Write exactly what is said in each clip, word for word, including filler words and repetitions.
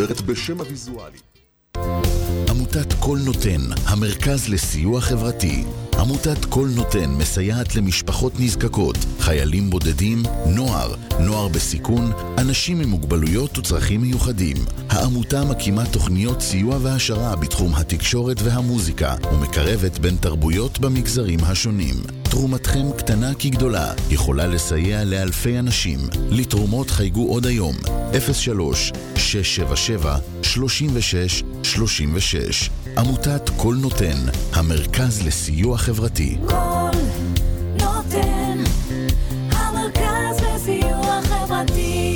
מדברת בשם הוויזואלי. עמותת כל נותן, המרכז לסיוע חברתי. עמותת כל נותן מסייעת למשפחות נזקקות, חיילים בודדים, נוער, נוער בסיכון, אנשים עם מוגבלויות וצרכים מיוחדים. העמותה מקימה תוכניות סיוע והשרה בתחום התקשורת והמוזיקה, ומקרבת בין תרבויות במגזרים השונים. תרומתכם קטנה כגדולה, יכולה לסייע לאלפי אנשים. לתרומות חייגו עוד היום, אפס שלוש שש שבע שבע שלושים ושש שלושים ושש. עמותת כל נותן, המרכז לסיוע חברתי. כל נותן, המרכז לסיוע חברתי.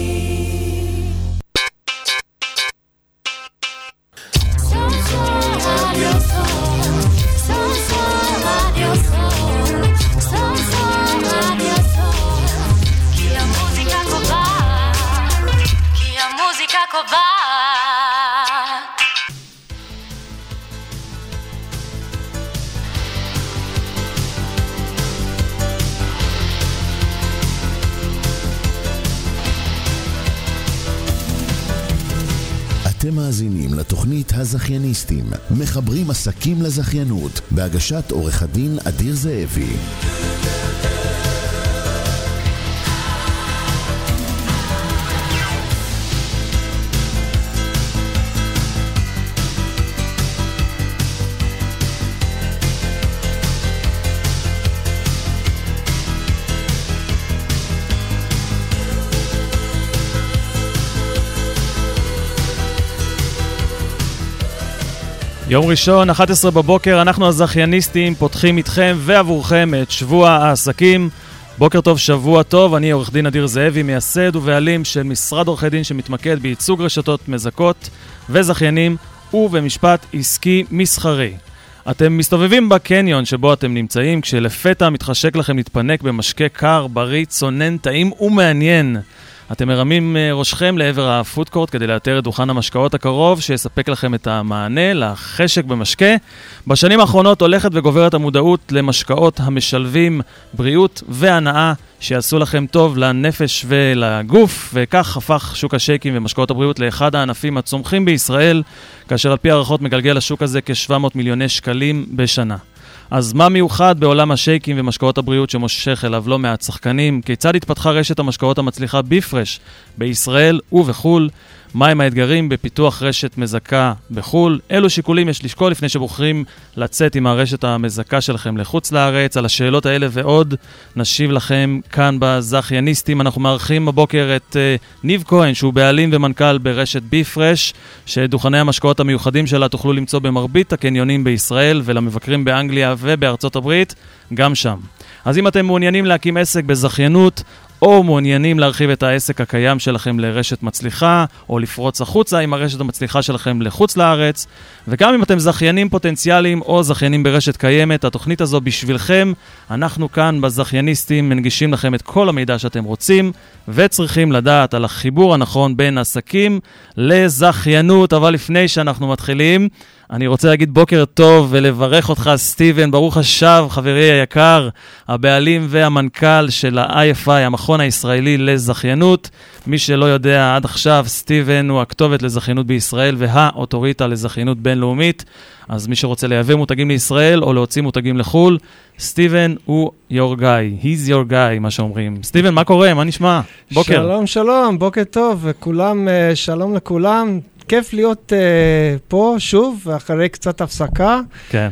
כי המוזיקה קובעת, כי המוזיקה קובעת. אתם מאזינים לתוכנית הזכייניסטים, מחברים עסקים לזכיינות, בהגשת עורך הדין אדיר זאבי. יום ראשון, אחת עשרה בבוקר, אנחנו הזכייניסטים פותחים איתכם ועבורכם את שבוע העסקים. בוקר טוב, שבוע טוב, אני עורך דין אדיר זאבי, מייסד ובעלים של משרד עורכי דין שמתמקד בייצוג רשתות מזכות וזכיינים ובמשפט עסקי מסחרי. אתם מסתובבים בקניון שבו אתם נמצאים, כשלפתע מתחשק לכם להתפנק במשקה קר, בריא, צונן, טעים ומעניין. אתם מרמים ראשכם לעבר הפודקורט כדי לאתר את דוכן המשקאות הקרוב שיספק לכם את המענה לחשק במשקה. בשנים האחרונות הולכת וגוברת המודעות למשקאות המשלבים בריאות והנאה שיעשו לכם טוב לנפש ולגוף, וכך הפך שוק השייקים ומשקאות הבריאות לאחד הענפים הצומחים בישראל, כאשר על פי הערכות מגלגל השוק הזה כ-שבע מאות מיליוני שקלים בשנה. אז מה מיוחד בעולם השייקים ומשקאות הבריאות שמושך אליו לא מעט שחקנים? כיצד התפתחה רשת המשקאות המצליחה ביפרש בישראל ובחול? מהם האתגרים בפיתוח רשת מזכה בחול? אילו שיקולים יש לשקול לפני שבוחרים לצאת עם הרשת המזכה שלכם לחוץ לארץ? על השאלות האלה ועוד נשיב לכם כאן בזכייניסטים. אנחנו מארחים בבוקר את uh, ניב כהן, שהוא בעלים ומנכ"ל ברשת ביפרש, שדוכני המשקאות המיוחדים שלה תוכלו למצוא במרבית הקניונים בישראל, ולמבקרים באנגליה ובארצות הברית גם שם. אז אם אתם מעוניינים להקים עסק בזכיינות, או מעוניינים להרחיב את העסק הקיים שלכם לרשת מצליחה, או לפרוץ החוצה עם הרשת המצליחה שלכם לחוץ לארץ, וגם אם אתם זכיינים פוטנציאליים או זכיינים ברשת קיימת, התוכנית הזו בשבילכם. אנחנו כאן בזכייניסטים מנגישים לכם את כל המידע שאתם רוצים וצריכים לדעת על החיבור הנכון בין עסקים לזכיינות. אבל לפני שאנחנו מתחילים, אני רוצה להגיד בוקר טוב ולברך אותך סטיבן, ברוך השב חברי היקר, הבעלים והמנכ"ל של ה-איי אף איי, המכון הישראלי לזכיינות. מי שלא יודע עד עכשיו, סטיבן הוא הכתובת לזכיינות בישראל והאוטוריטה לזכיינות בינלאומית. אז מי שרוצה לייבא מותגים לישראל או להוציא מותגים לחול, סטיבן הוא your guy, he's your guy, מה שאומרים. סטיבן, מה קורה? מה נשמע? בוקר. שלום, שלום, בוקר טוב, וכולם, שלום לכולם. כיף להיות uh, פה שוב, ואחרי קצת הפסקה. כן.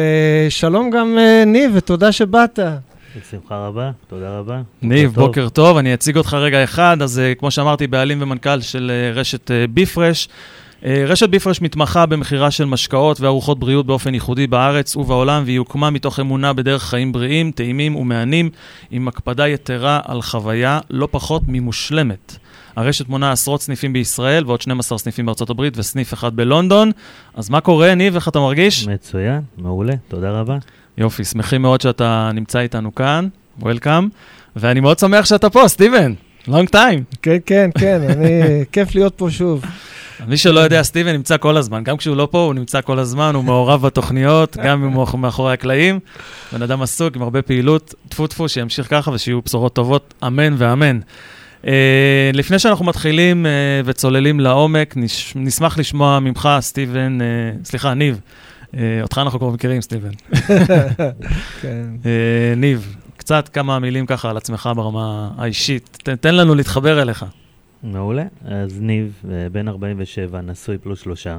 ושלום גם uh, ניב, ותודה שבאת. בשמחה רבה, תודה רבה. ניב, בוקר, בוקר טוב. טוב, אני אציג אותך רגע אחד. אז uh, כמו שאמרתי, בעלים ומנכ"ל של uh, רשת uh, ביפרש. Uh, רשת ביפרש מתמחה במחירה של משקאות וארוחות בריאות באופן ייחודי בארץ ובעולם, והיא הוקמה מתוך אמונה בדרך חיים בריאים, טעימים ומענים, עם הקפדה יתרה על חוויה לא פחות ממושלמת. הרשת מונה עשרות סניפים בישראל ועוד שנים עשר סניפים בארצות הברית וסניף אחד בלונדון. אז מה קורה, ניב? איך אתה מרגיש? מצוין, מעולה, תודה רבה. יופי, שמחים מאוד שאתה נמצא איתנו כאן, וולקאם, ואני מאוד שמח שאתה פה, סטיבן, long time. כן, כן, כן, אני כיף להיות פה שוב. מי שלא יודע, סטיבן נמצא כל הזמן, גם כשהוא לא פה, הוא נמצא כל הזמן, הוא מעורב בתוכניות, גם אם הוא מאחורי הקלעים, בן אדם עסוק עם הרבה פעילות, תפו תפו, שימשיך ככה ושיהיו בשורות טובות, אמן ואמן. אה, לפני שאנחנו מתחילים אה, וצוללים לעומק, נש... נשמח לשמוע ממך, סטיבן, אה, סליחה, ניב. אה, אותך אנחנו כבר מכירים, סטיבן. כן. אה, ניב, קצת כמה מילים ככה על עצמך ברמה האישית. תן, תן לנו להתחבר אליך. מעולה. אז ניב, בן ארבעים ושבע, נשוי פלוס שלושה.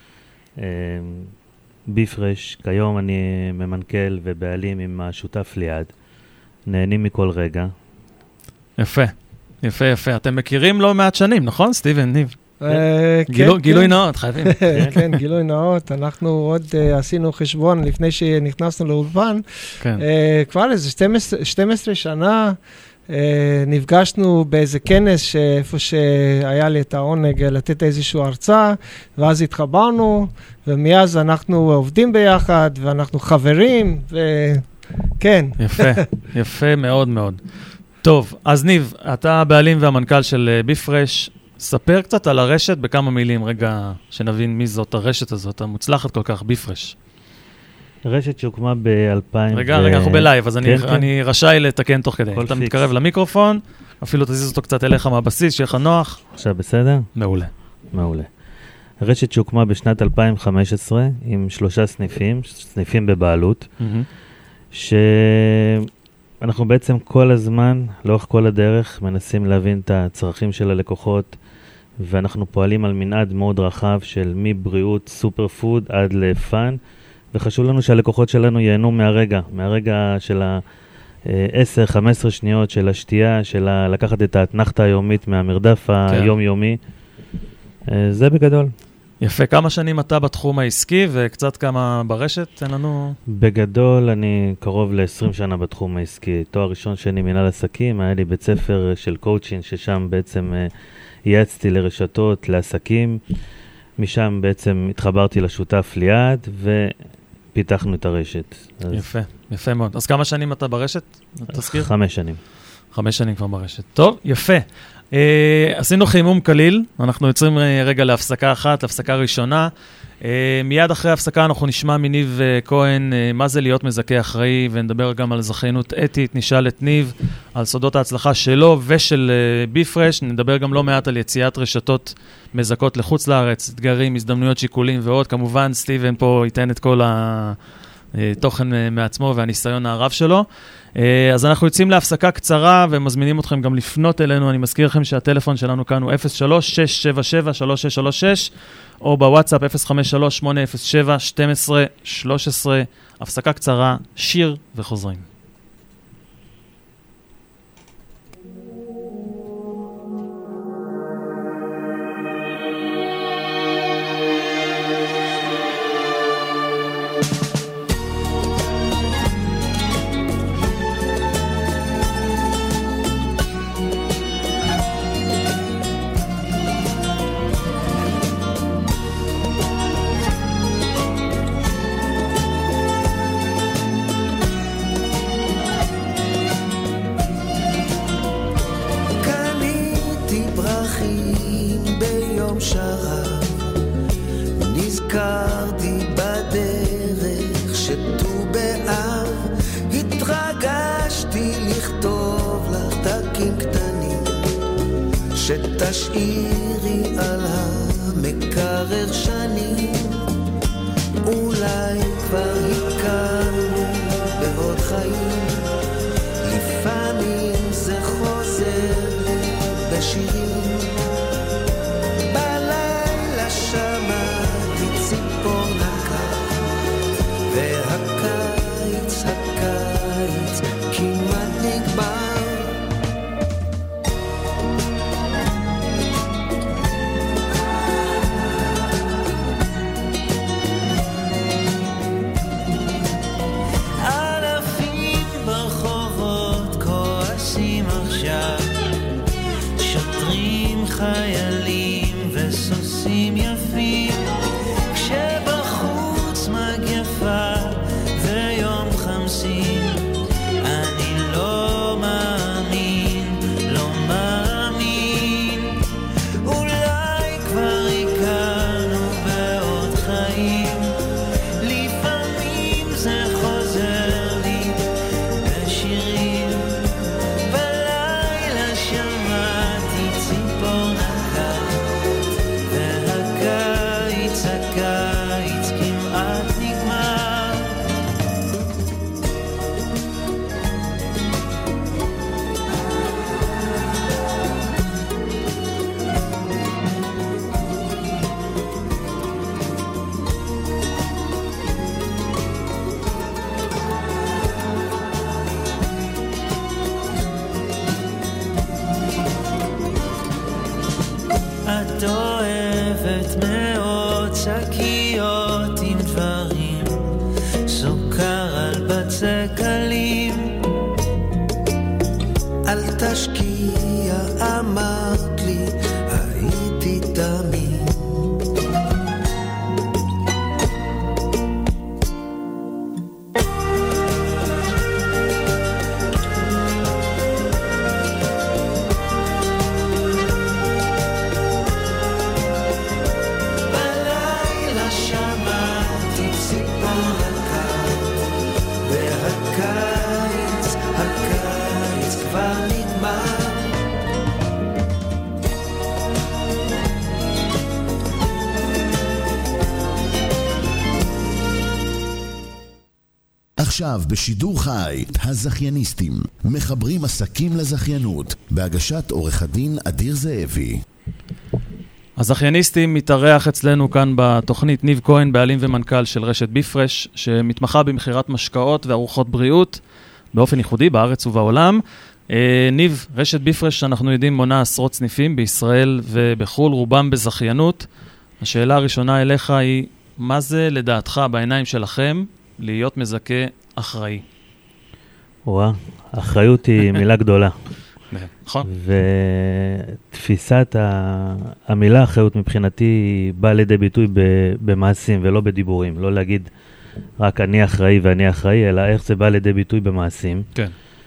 ביפרש, כיום אני ממנכ"ל ובעלים עם השותף ליד. נהנים מכל רגע. יפה, יפה, יפה. אתם מכירים לא מעט שנים, נכון, סטיבן, ניב? אה, כן, גילו- כן. גילוי נאות, חייבים. כן, גילוי נאות. אנחנו עוד אה, עשינו חשבון לפני שנכנסנו לאולפן. כן. אה, כבר איזה שתים עשרה שנה אה, נפגשנו באיזה כנס שאיפה שהיה לי את העונג לתת איזושהי הרצאה, ואז התחברנו, ומאז אנחנו עובדים ביחד, ואנחנו חברים, וכן. יפה, יפה מאוד מאוד. טוב, אז ניב, אתה הבעלים והמנכ"ל של אה, ביפרש. ספר קצת על הרשת בכמה מילים, רגע שנבין מי זאת הרשת הזאת, המוצלחת כל כך, ביפרש. רשת שהוקמה ב-אלפיים. רגע, רגע, אנחנו בלייב, אז אני, כן, כן. אני רשאי לתקן תוך כדי. כל אתה פיקס. מתקרב למיקרופון, אפילו תזיז אותו קצת אליך מהבסיס, שיהיה לך נוח. עכשיו בסדר? מעולה. מעולה. רשת שהוקמה בשנת אלפיים וחמש עשרה עם שלושה סניפים, סניפים בבעלות, שאנחנו בעצם כל הזמן, לאורך כל הדרך, מנסים להבין את הצרכים של הלקוחות, ואנחנו פועלים על מנעד מאוד רחב של מבריאות, סופר פוד עד לפן, וחשוב לנו שהלקוחות שלנו ייהנו מהרגע, מהרגע של ה-עשר חמש עשרה שניות של השתייה, של ה- לקחת את האתנחתה היומית מהמרדף היומיומי. זה בגדול. יפה, כמה שנים אתה בתחום העסקי וקצת כמה ברשת? תן לנו... בגדול אני קרוב ל-עשרים שנה בתחום העסקי. תואר ראשון שני מנהל עסקים, היה לי בית ספר של קואוצ'ינג ששם בעצם ייעצתי לרשתות, לעסקים. משם בעצם התחברתי לשותף ליד ופיתחנו את הרשת. אז יפה, יפה מאוד. אז כמה שנים אתה ברשת? תזכיר? חמש שנים. חמש שנים כבר ברשת. טוב, יפה. Uh, עשינו חימום קליל, אנחנו יוצרים uh, רגע להפסקה אחת, להפסקה ראשונה. Uh, מיד אחרי ההפסקה אנחנו נשמע מניב uh, כהן uh, מה זה להיות מזכה אחראי, ונדבר גם על זכיינות אתית, נשאל את ניב על סודות ההצלחה שלו ושל uh, ביפרש, נדבר גם לא מעט על יציאת רשתות מזכות לחוץ לארץ, אתגרים, הזדמנויות, שיקולים ועוד. כמובן סטיבן פה ייתן את כל התוכן uh, מעצמו והניסיון הרב שלו. אז אנחנו יוצאים להפסקה קצרה ומזמינים אתכם גם לפנות אלינו. אני מזכיר לכם שהטלפון שלנו כאן הוא אפס שלוש שש שבע שבע שלוש שש שלוש שש או בוואטסאפ אפס חמש שלוש שמונה אפס שבע שתים עשרה שלוש עשרה. הפסקה קצרה, שיר וחוזרים. שתשאירי על המקרר שנים, אולי כבר הכרנו בעוד חיים, לפעמים זה חוזר בשירים. בלילה שמעתי ציפור נקה, והקיץ, הקיץ כמעט נגמר. חיילים וסוסים יפים, כשבחוץ מגפה ויום חמסין. אני לא מאמין, לא מאמין, אולי כבר הכרנו בעוד חיים, לפעמים זה חוזר לי בשירים. בלילה שמעתי מאות שקיות עם דברים, סוכר על בצקלים. אל תשקיע, אמרת לי, הייתי תמיד. עכשיו בשידור חי, הזכייניסטים, מחברים עסקים לזכיינות, בהגשת עורך הדין אדיר זאבי. הזכייניסטים מתארח אצלנו כאן בתוכנית ניב כהן, בעלים ומנכ"ל של רשת ביפרש, שמתמחה במחירת משקאות וארוחות בריאות, באופן ייחודי בארץ ובעולם. ניב, רשת ביפרש, אנחנו יודעים, מונה עשרות סניפים בישראל ובחול, רובם בזכיינות. השאלה הראשונה אליך היא, מה זה לדעתך בעיניים שלכם להיות מזכה אחראי? וואה, אחריות היא מילה גדולה. נכון. ותפיסת המילה אחריות מבחינתי היא באה לידי ביטוי במעשים ולא בדיבורים. לא להגיד רק אני אחראי ואני אחראי, אלא איך זה בא לידי ביטוי במעשים. כן.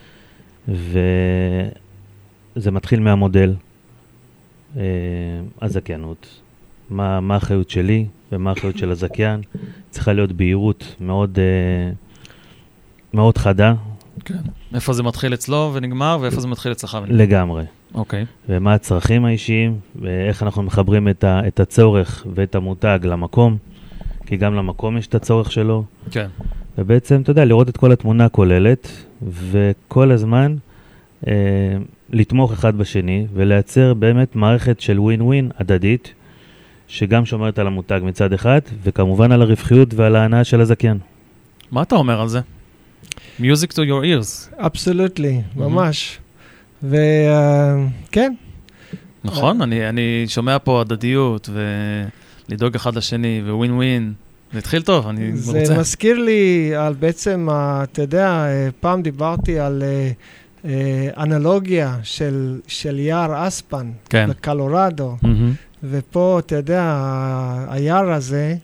וזה מתחיל מהמודל, הזכיינות. מה, מה האחריות שלי ומה האחריות של הזכיין. צריכה להיות בהירות מאוד, מאוד חדה. כן. איפה זה מתחיל אצלו ונגמר, ואיפה זה מתחיל אצלך ונגמר? לגמרי. אוקיי. ומה הצרכים האישיים, ואיך אנחנו מחברים את, ה, את הצורך ואת המותג למקום, כי גם למקום יש את הצורך שלו. כן. ובעצם, אתה יודע, לראות את כל התמונה הכוללת, וכל הזמן אה, לתמוך אחד בשני, ולייצר באמת מערכת של ווין ווין הדדית, שגם שומרת על המותג מצד אחד, וכמובן על הרווחיות ועל ההנאה של הזכיין. מה אתה אומר על זה? Music to your ears. Absolutely, ממש. וכן. נכון, אני שומע פה הדדיות, ולדאוג אחד לשני, ווין ווין. זה התחיל טוב, אני רוצה. זה מזכיר לי על בעצם, אתה יודע, פעם דיברתי על אנלוגיה של יער אספן, בקולורדו. ופה, אתה יודע, היער הזה,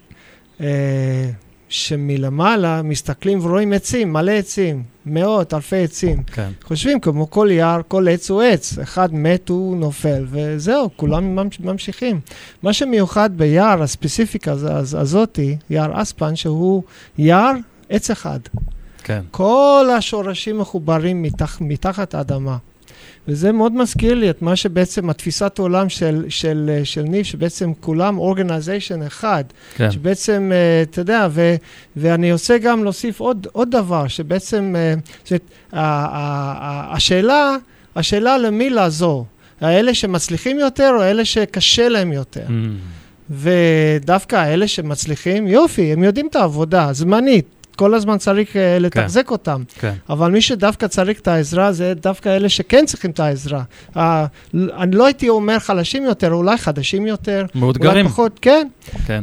שמלמעלה מסתכלים ורואים עצים, מלא עצים, מאות, אלפי עצים. כן. חושבים כמו כל יער, כל עץ הוא עץ. אחד מת הוא נופל, וזהו, כולם ממשיכים. מה שמיוחד ביער הספציפיק הזאת, יער אספן, שהוא יער עץ אחד. כן. כל השורשים מחוברים מתח, מתחת האדמה. וזה מאוד מזכיר לי את מה שבעצם התפיסת העולם של, של, של ניב, שבעצם כולם אורגניזיישן אחד. כן. שבעצם, אתה יודע, ו, ואני רוצה גם להוסיף עוד, עוד דבר, שבעצם, זאת, השאלה, השאלה למי לעזור. האלה שמצליחים יותר או האלה שקשה להם יותר. Mm. ודווקא האלה שמצליחים, יופי, הם יודעים את העבודה, זמנית. כל הזמן צריך uh, לתחזק כן. אותם. כן. אבל מי שדווקא צריך את העזרה, זה דווקא אלה שכן צריכים את העזרה. Uh, אני לא הייתי אומר חלשים יותר, אולי חדשים יותר. מאותגרים. אולי פחות, כן. כן.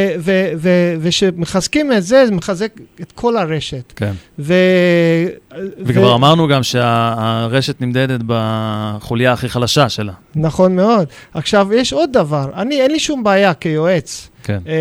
ושמחזקים את זה, זה מחזק את כל הרשת. כן. ו... וכבר ו... אמרנו גם שהרשת נמדדת בחוליה הכי חלשה שלה. נכון מאוד. עכשיו, יש עוד דבר. אני, אין לי שום בעיה כיועץ. כן. Uh,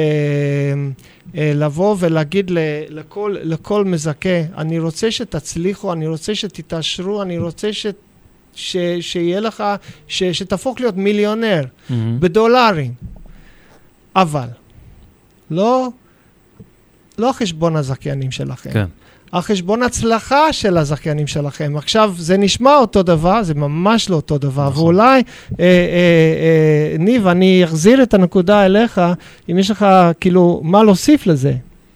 לבוא ולהגיד לכל, לכל מזכה, אני רוצה שתצליחו, אני רוצה שתתעשרו, אני רוצה ש, ש, שיהיה לך, ש, שתפוך להיות מיליונר mm-hmm. בדולרים. אבל, לא, לא החשבון הזכיינים שלכם. כן. החשבון הצלחה של הזכיינים שלכם. עכשיו, זה נשמע אותו דבר, זה ממש לא אותו דבר. נכון. ואולי, אה, אה, אה, ניב, אני אחזיר את הנקודה אליך, אם יש לך, כאילו, מה להוסיף לזה?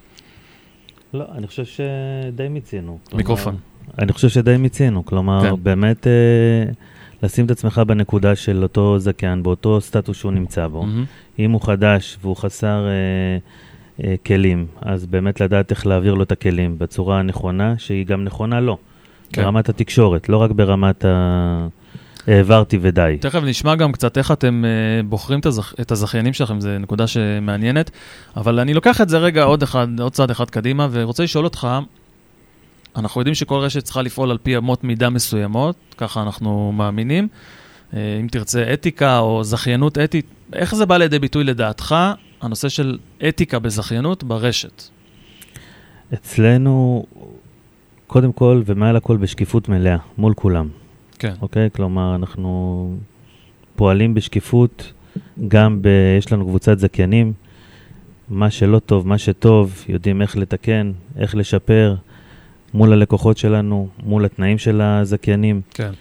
לא, אני חושב שדי מצינו. מיקרופון. אני חושב שדי מצינו. כלומר, כן. באמת, אה, לשים את עצמך בנקודה של אותו זכיין, באותו סטטוס שהוא נמצא בו. Mm-hmm. אם הוא חדש והוא חסר... אה, כלים, אז באמת לדעת איך להעביר לו את הכלים בצורה הנכונה, שהיא גם נכונה לו, כן. ברמת התקשורת, לא רק ברמת ה... העברתי ודי. תכף נשמע גם קצת איך אתם uh, בוחרים את, הזכ... את הזכיינים שלכם, זו נקודה שמעניינת, אבל אני לוקח את זה רגע עוד, אחד, עוד צעד אחד קדימה, ורוצה לשאול אותך, אנחנו יודעים שכל רשת צריכה לפעול על פי אמות מידה מסוימות, ככה אנחנו מאמינים, uh, אם תרצה אתיקה או זכיינות אתית, איך זה בא לידי ביטוי לדעתך, הנושא של אתיקה בזכיינות ברשת? אצלנו, קודם כל ומעל הכל בשקיפות מלאה, מול כולם. כן. אוקיי? כלומר, אנחנו פועלים בשקיפות, גם ב... יש לנו קבוצת זכיינים, מה שלא טוב, מה שטוב, יודעים איך לתקן, איך לשפר, מול הלקוחות שלנו, מול התנאים של הזכיינים. כן.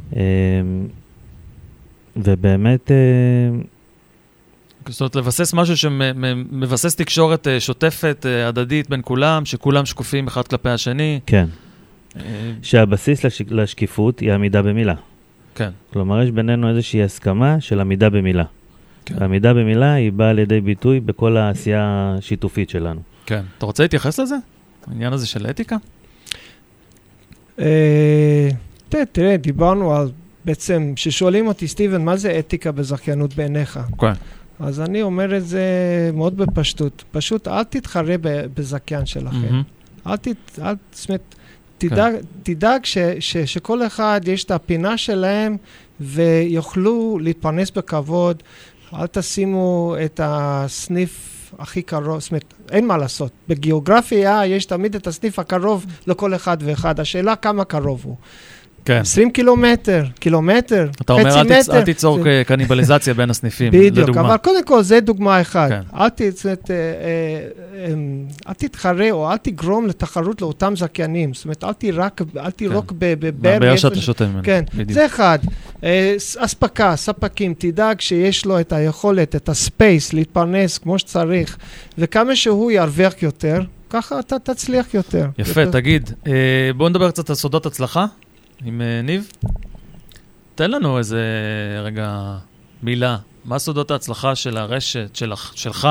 ובאמת... זאת אומרת, לבסס משהו שמבסס תקשורת שוטפת, הדדית בין כולם, שכולם שקופים אחד כלפי השני. כן. שהבסיס לש... לשקיפות היא עמידה במילה. כן. כלומר, יש בינינו איזושהי הסכמה של עמידה במילה. כן. העמידה במילה היא באה לידי ביטוי בכל העשייה השיתופית שלנו. כן. אתה רוצה להתייחס לזה? העניין הזה של אתיקה? תראה, דיברנו על בעצם, ששואלים אותי, סטיבן, מה זה אתיקה בזכיינות בעיניך? כן. אז אני אומר את זה מאוד בפשטות. פשוט אל תתחרה בזכיין שלכם. אל תת... אל... זאת אומרת, תדאג, תדאג ש, ש, שכל אחד יש את הפינה שלהם ויוכלו להתפרנס בכבוד. אל תשימו את הסניף הכי קרוב, זאת אומרת, אין מה לעשות. בגיאוגרפיה יש תמיד את הסניף הקרוב לכל אחד ואחד. השאלה כמה קרוב הוא. כן. עשרים קילומטר, קילומטר, אתה אומר, אל, תצ... אל תיצור זה... קניבליזציה בין הסניפים. בדיוק, אבל קודם כל זה דוגמה אחת. כן. אל, תצ... אה, אה, אל תתחרה או אל תגרום לתחרות לאותם זכיינים. זאת אומרת, אל תירק, אל תירוק כן. בבר. מהבעיה שאתה שותה ממנו. כן, בדיוק. זה אחד. אה, אספקה, ספקים, תדאג שיש לו את היכולת, את הספייס להתפרנס כמו שצריך, וכמה שהוא ירוויח יותר, ככה אתה תצליח יותר. יפה, יותר... תגיד, אה, בואו נדבר קצת על סודות הצלחה. עם ניב, תן לנו איזה רגע מילה. מה סודות ההצלחה של הרשת, שלך, שלך?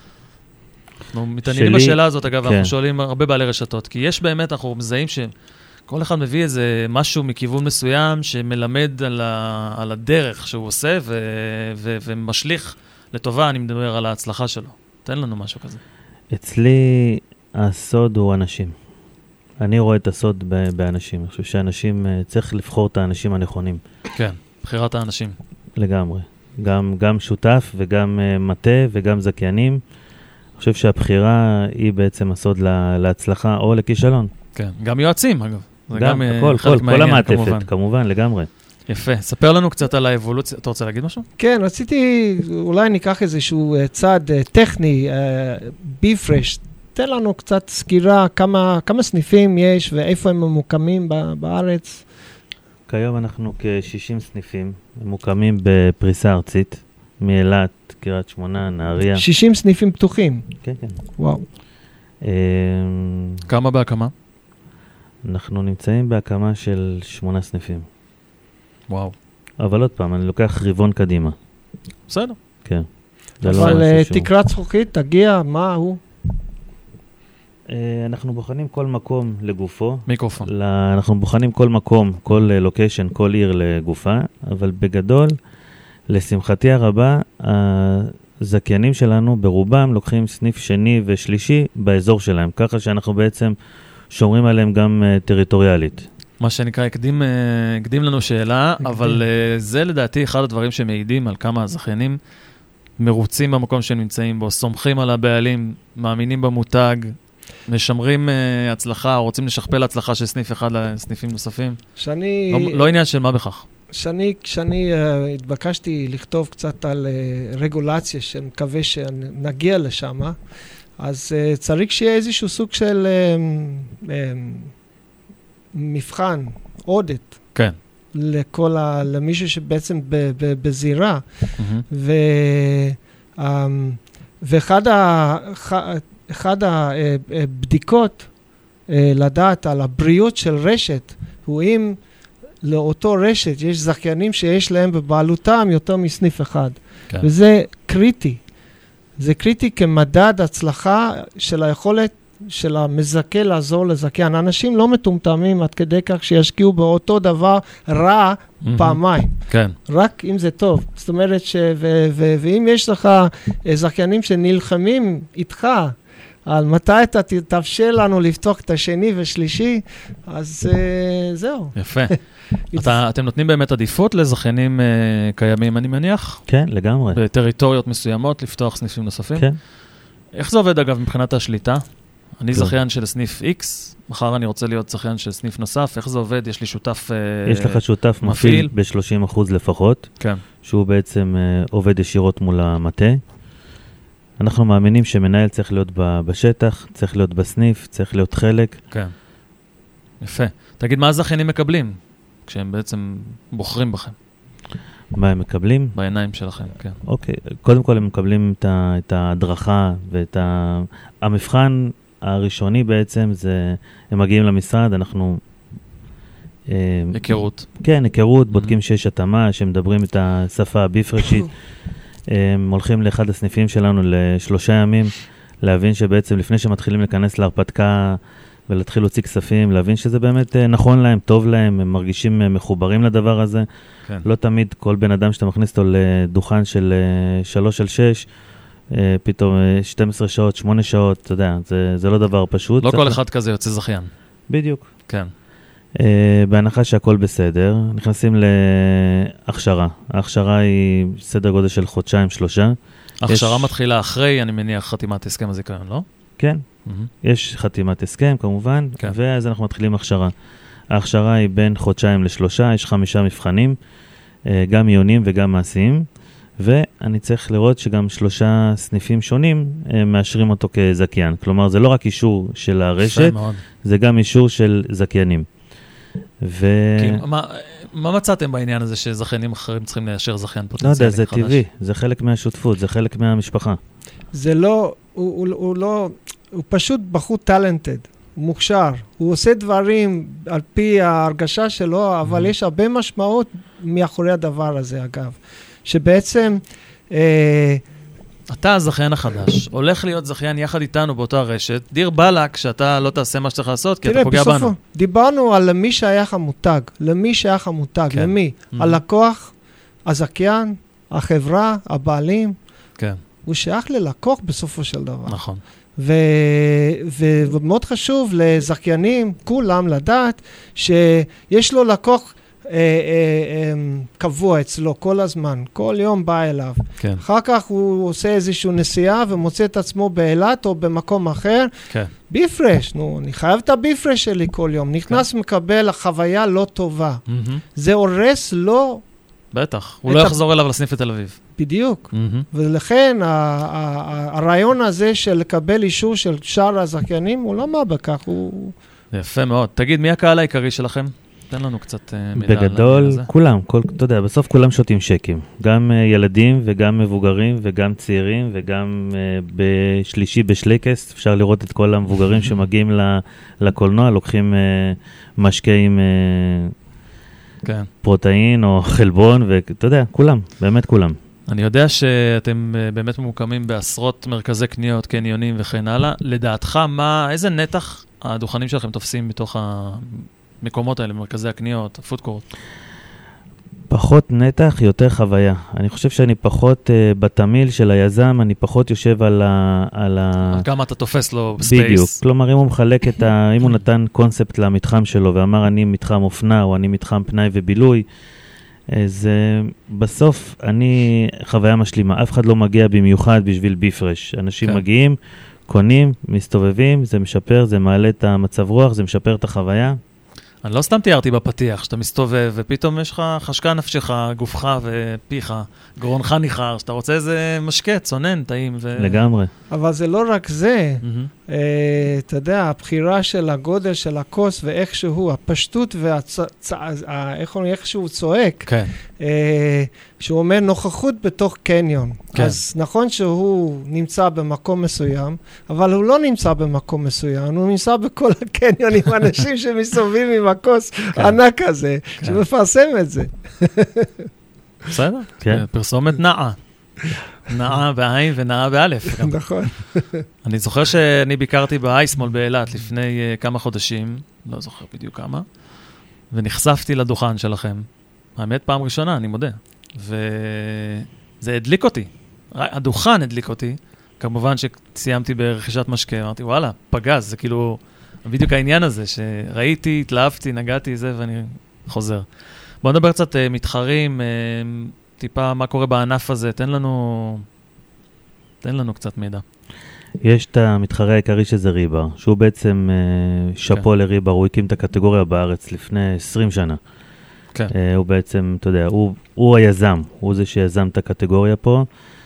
אנחנו מתעניינים בשאלה הזאת, אגב, כן. אנחנו שואלים הרבה בעלי רשתות, כי יש באמת, אנחנו מזהים שכל אחד מביא איזה משהו מכיוון מסוים, שמלמד על, ה, על הדרך שהוא עושה, ו, ו, ומשליך לטובה, אני מדבר על ההצלחה שלו. תן לנו משהו כזה. אצלי הסוד הוא אנשים. אני רואה את הסוד באנשים. אני חושב שאנשים, צריך לבחור את האנשים הנכונים. כן, בחירת האנשים. לגמרי. גם, גם שותף וגם מטה וגם זכיינים. אני חושב שהבחירה היא בעצם הסוד לה, להצלחה או לכישלון. כן, גם יועצים אגב. גם, גם הכל, כל, כל המעטפת, כמובן. כמובן, לגמרי. יפה. ספר לנו קצת על האבולוציה. אתה רוצה להגיד משהו? כן, רציתי, אולי ניקח איזשהו צעד טכני, ביפרש, תן לנו קצת סקירה, כמה, כמה סניפים יש ואיפה הם ממוקמים בארץ. כיום אנחנו כ-שישים סניפים, ממוקמים בפריסה ארצית, מאילת, קריית שמונה, נהריה. שישים סניפים פתוחים? כן, כן. וואו. כמה בהקמה? אנחנו נמצאים בהקמה של שמונה סניפים. וואו. אבל עוד פעם, אני לוקח רבעון קדימה. בסדר. כן. אבל תקרת זכוכית, תגיע, מה הוא? אנחנו בוחנים כל מקום לגופו. מיקרופון. אנחנו בוחנים כל מקום, כל לוקיישן, כל עיר לגופה, אבל בגדול, לשמחתי הרבה, הזכיינים שלנו ברובם לוקחים סניף שני ושלישי באזור שלהם, ככה שאנחנו בעצם שומרים עליהם גם טריטוריאלית. מה שנקרא, הקדים, הקדים לנו שאלה, הקדים. אבל זה לדעתי אחד הדברים שמעידים על כמה הזכיינים מרוצים במקום שהם נמצאים בו, סומכים על הבעלים, מאמינים במותג, משמרים uh, הצלחה, או רוצים לשכפל הצלחה של סניף אחד לסניפים נוספים. שאני... לא, לא עניין של מה בכך. שאני, כשאני uh, התבקשתי לכתוב קצת על uh, רגולציה, שמקווה שנגיע לשם, אז uh, צריך שיהיה איזשהו סוג של uh, uh, מבחן, אודט. כן. לכל ה... למישהו שבעצם ב, ב, בזירה. Mm-hmm. ו... Um, ואחד ה... אחד הבדיקות לדעת על הבריאות של רשת, הוא אם לאותו רשת יש זכיינים שיש להם בבעלותם יותר מסניף אחד. כן. וזה קריטי. זה קריטי כמדד הצלחה של היכולת של המזכה לעזור לזכיין. אנשים לא מטומטמים עד כדי כך שישקיעו באותו דבר רע פעמיים. כן. רק אם זה טוב. זאת אומרת ש... ו- ו- ואם יש לך זכיינים שנלחמים איתך, על מתי אתה תאפשר לנו לפתוח את השני ושלישי, אז uh, זהו. יפה. אתה, אתם נותנים באמת עדיפות לזכיינים uh, קיימים, אני מניח? כן, לגמרי. בטריטוריות מסוימות, לפתוח סניפים נוספים? כן. איך זה עובד אגב מבחינת השליטה? אני זכיין של סניף X, מחר אני רוצה להיות זכיין של סניף נוסף, איך זה עובד? יש לי שותף uh, יש לך שותף מפעיל ב-שלושים אחוז לפחות, כן. שהוא בעצם uh, עובד ישירות מול המטה. אנחנו מאמינים שמנהל צריך להיות בשטח, צריך להיות בסניף, צריך להיות חלק. כן. יפה. תגיד, מה הזכיינים מקבלים כשהם בעצם בוחרים בכם? מה הם מקבלים? בעיניים שלכם, כן. אוקיי. קודם כל הם מקבלים את, ה, את ההדרכה ואת ה... המבחן הראשוני בעצם זה, הם מגיעים למשרד, אנחנו... היכרות. כן, היכרות, בודקים שיש התאמה, שמדברים את השפה הביפרשית. הם הולכים לאחד הסניפים שלנו לשלושה ימים, להבין שבעצם לפני שמתחילים להיכנס להרפתקה ולהתחיל להוציא כספים, להבין שזה באמת נכון להם, טוב להם, הם מרגישים מחוברים לדבר הזה. כן. לא תמיד כל בן אדם שאתה מכניס אותו לדוכן של שלוש על שש, פתאום שתים עשרה שעות, שמונה שעות, אתה יודע, זה, זה לא דבר פשוט. לא כל אחד כזה יוצא זכיין. בדיוק. כן. Uh, בהנחה שהכל בסדר, נכנסים להכשרה. ההכשרה היא סדר גודל של חודשיים, שלושה. ההכשרה יש... מתחילה אחרי, אני מניח, חתימת הסכם הזיכיון, לא? כן. Mm-hmm. יש חתימת הסכם, כמובן, כן. ואז אנחנו מתחילים הכשרה. ההכשרה היא בין חודשיים לשלושה, יש חמישה מבחנים, uh, גם עיוניים וגם מעשיים, ואני צריך לראות שגם שלושה סניפים שונים uh, מאשרים אותו כזכיין. כלומר, זה לא רק אישור של הרשת, זה גם אישור של זכיינים. ו... מה, מה מצאתם בעניין הזה שזכיינים אחרים צריכים לאשר זכיין פוטנציאלי? לא יודע, זה טבעי, זה חלק מהשותפות, זה חלק מהמשפחה. זה לא, הוא, הוא, הוא לא, הוא פשוט בחור טלנטד, הוא מוכשר, הוא עושה דברים על פי ההרגשה שלו, אבל יש הרבה משמעות מאחורי הדבר הזה, אגב, שבעצם... אה, אתה הזכיין החדש, הולך להיות זכיין יחד איתנו באותה רשת, דיר בלק שאתה לא תעשה מה שצריך לעשות, כי אתה פוגע בנו. דיברנו על למי שייך המותג, למי שייך המותג, כן. למי? Mm-hmm. הלקוח, הזכיין, החברה, הבעלים, כן. הוא שייך ללקוח בסופו של דבר. נכון. ו- ו- ומאוד חשוב לזכיינים, כולם לדעת, שיש לו לקוח, אה, אה, אה, קבוע אצלו כל הזמן, כל יום בא אליו. כן. אחר כך הוא עושה איזושהי נסיעה ומוצא את עצמו באילת או במקום אחר. כן. ביפרש, נו, אני חייב את הביפרש שלי כל יום. נכנס, כן. מקבל, החוויה לא טובה. Mm-hmm. זה הורס לו... בטח, הוא לא יחזור אליו לסניף לתל אביב. בדיוק. Mm-hmm. ולכן ה- ה- ה- הרעיון הזה של לקבל אישור של שאר הזכיינים, הוא לא מה בכך, הוא... יפה מאוד. תגיד, מי הקהל העיקרי שלכם? תן לנו קצת מילה. בגדול, כולם, כל, אתה יודע, בסוף כולם שותים שקים. גם uh, ילדים וגם מבוגרים וגם צעירים וגם uh, בשלישי בשלייקסט, אפשר לראות את כל המבוגרים שמגיעים לקולנוע, לוקחים uh, משקה עם uh, כן. פרוטאין או חלבון, ואתה יודע, כולם, באמת כולם. אני יודע שאתם uh, באמת ממוקמים בעשרות מרכזי קניות, קניונים וכן הלאה. לדעתך, מה, איזה נתח הדוכנים שלכם תופסים מתוך ה... מקומות האלה, מרכזי הקניות, הפודקורט? פחות נתח, יותר חוויה. אני חושב שאני פחות uh, בתמיל של היזם, אני פחות יושב על ה... על ה... כמה אתה תופס לו בספייס. בדיוק. כלומר, אם הוא מחלק את ה... אם הוא נתן קונספט למתחם שלו, ואמר אני מתחם אופנה, או אני מתחם פנאי ובילוי, אז uh, בסוף אני חוויה משלימה. אף אחד לא מגיע במיוחד בשביל ביפרש. אנשים כן. מגיעים, קונים, מסתובבים, זה משפר, זה מעלה את המצב רוח, זה משפר את החוויה. אני לא סתם תיארתי בפתיח, שאתה מסתובב, ופתאום יש לך חשקה נפשך, גופך ופיך, גרונך ניחר, שאתה רוצה איזה משקה, צונן, טעים. ו... לגמרי. אבל זה לא רק זה. Mm-hmm. אה, אתה יודע, הבחירה של הגודל של הכוס ואיכשהו, הפשטות ואיכשהו צועק, כן. אה, שהוא אומר נוכחות בתוך קניון. כן. אז נכון שהוא נמצא במקום מסוים, אבל הוא לא נמצא במקום מסוים, הוא נמצא בכל הקניון עם אנשים שמסתובבים עם הכוס כן. ענק הזה, כן. שמפרסם את זה. בסדר? כן. פרסומת נעה. נאה בעין ונאה באלף. נכון. אני זוכר שאני ביקרתי באייסמול באילת לפני כמה חודשים, לא זוכר בדיוק כמה, ונחשפתי לדוכן שלכם. האמת, פעם ראשונה, אני מודה. וזה הדליק אותי. הדוכן הדליק אותי. כמובן שסיימתי ברכישת משקה, אמרתי, וואלה, פגז, זה כאילו בדיוק העניין הזה, שראיתי, התלהבתי, נגעתי זה, ואני חוזר. בואו נדבר קצת מתחרים, טיפה מה קורה בענף הזה, תן לנו, תן לנו קצת מידע. יש את המתחרה העיקרי שזה ריבר, שהוא בעצם שפו לריבר, הוא הקים את הקטגוריה בארץ לפני עשרים שנה. כן. הוא בעצם, אתה יודע, הוא, הוא היזם, הוא זה שיזם את הקטגוריה פה,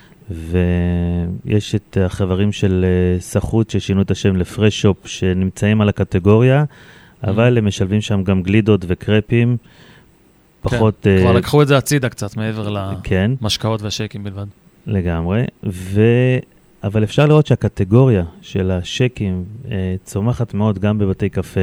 ויש את החברים של סחוט ששינו את השם לפרש שופ, שנמצאים על הקטגוריה, אבל הם משלבים שם גם גלידות וקרפים, פחות... כבר לקחו את זה הצידה קצת, מעבר למשקאות והשקים בלבד. לגמרי, ו... אבל אפשר לראות שהקטגוריה של השקים צומחת מאוד גם בבתי קפה,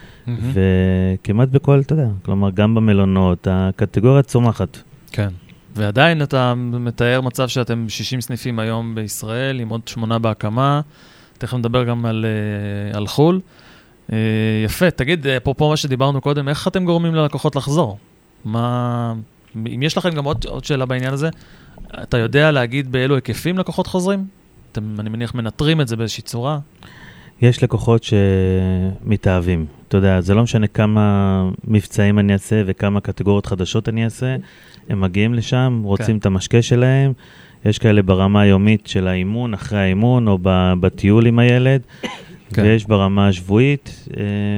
וכמעט בכל, אתה יודע, כלומר גם במלונות, הקטגוריה צומחת. כן. ועדיין אתה מתאר מצב שאתם שישים סניפים היום בישראל, עם עוד שמונה בהקמה, תכף נדבר גם על, על חול. יפה, תגיד, אפרופו מה שדיברנו קודם, איך אתם גורמים ללקוחות לחזור? מה, אם יש לכם גם עוד, עוד שאלה בעניין הזה, אתה יודע להגיד באילו היקפים לקוחות חוזרים? אתם, אני מניח, מנטרים את זה באיזושהי צורה? יש לקוחות שמתאהבים. אתה יודע, זה לא משנה כמה מבצעים אני אעשה וכמה קטגוריות חדשות אני אעשה, הם מגיעים לשם, רוצים כן. את המשקה שלהם, יש כאלה ברמה היומית של האימון, אחרי האימון, או בטיול עם הילד, כן. ויש ברמה השבועית.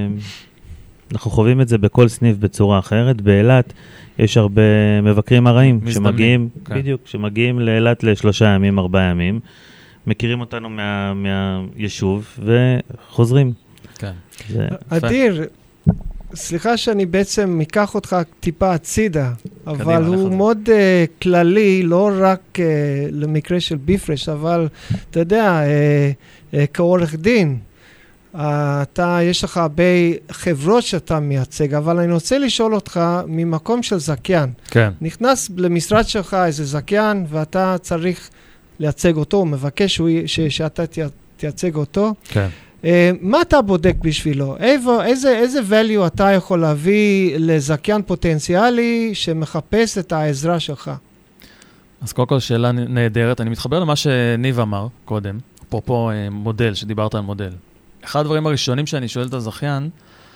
אנחנו חווים את זה בכל סניף בצורה אחרת. באילת יש הרבה מבקרים הרעים, שמגיעים, כן. בדיוק, שמגיעים לאילת לשלושה ימים, ארבעה ימים, מכירים אותנו מה, מהיישוב וחוזרים. כן. זה... אדיר, סליחה שאני בעצם מיקח אותך טיפה הצידה, אבל הוא מאוד uh, כללי, לא רק uh, למקרה של ביפרש, אבל אתה יודע, uh, uh, כעורך דין, uh, אתה, יש לך הרבה חברות שאתה מייצג, אבל אני רוצה לשאול אותך ממקום של זכיין. כן. נכנס למשרד שלך איזה זכיין, ואתה צריך לייצג אותו, מבקש שהוא, ש, שאתה תייצג אותו. כן. Uh, מה אתה בודק בשבילו? איזה, איזה, איזה value אתה יכול להביא לזכיין פוטנציאלי שמחפש את העזרה שלך? אז קודם כל שאלה נהדרת, אני מתחבר למה שניב אמר קודם, אפרופו מודל, שדיברת על מודל. אחד הדברים הראשונים שאני שואל את הזכיין,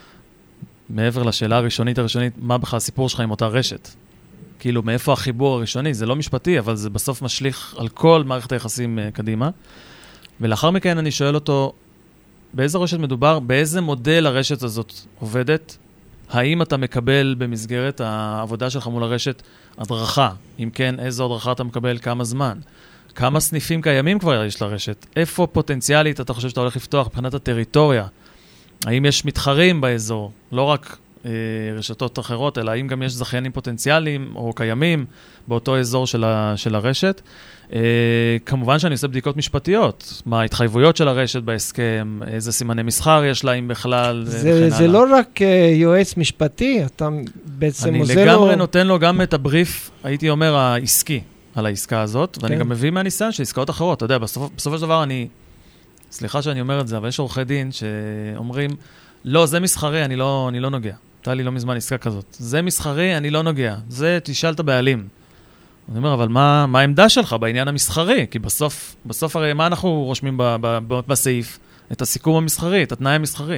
מעבר לשאלה הראשונית הראשונית, מה בכלל הסיפור שלך עם אותה רשת? כאילו, מאיפה החיבור הראשוני? זה לא משפטי, אבל זה בסוף משליך על כל מערכת היחסים קדימה. ולאחר מכן אני שואל אותו, באיזה רשת מדובר? באיזה מודל הרשת הזאת עובדת? האם אתה מקבל במסגרת העבודה שלך מול הרשת הדרכה? אם כן, איזו הדרכה אתה מקבל? כמה זמן? כמה סניפים קיימים כבר יש לרשת? איפה פוטנציאלית אתה חושב שאתה הולך לפתוח מבחינת הטריטוריה? האם יש מתחרים באזור? לא רק אה, רשתות אחרות, אלא האם גם יש זכיינים פוטנציאליים או קיימים באותו אזור של, ה, של הרשת? Uh, כמובן שאני עושה בדיקות משפטיות, מה ההתחייבויות של הרשת בהסכם, איזה סימני מסחר יש לה, אם בכלל, זה, זה לא רק uh, יועץ משפטי, אתה בעצם עוזר לו... אני לגמרי נותן לו גם את הבריף, הייתי אומר, העסקי על העסקה הזאת, כן. ואני גם מביא מהניסיון של עסקאות אחרות. אתה יודע, בסופ, בסופו של דבר אני, סליחה שאני אומר את זה, אבל יש עורכי דין שאומרים, לא, זה מסחרי, אני לא, אני לא נוגע. הייתה לי לא מזמן עסקה כזאת. זה מסחרי, אני לא נוגע. זה תשאל את הבעלים. אני אומר, אבל מה, מה העמדה שלך בעניין המסחרי? כי בסוף, בסוף הרי מה אנחנו רושמים ב, ב, ב, בסעיף? את הסיכום המסחרי, את התנאי המסחרי.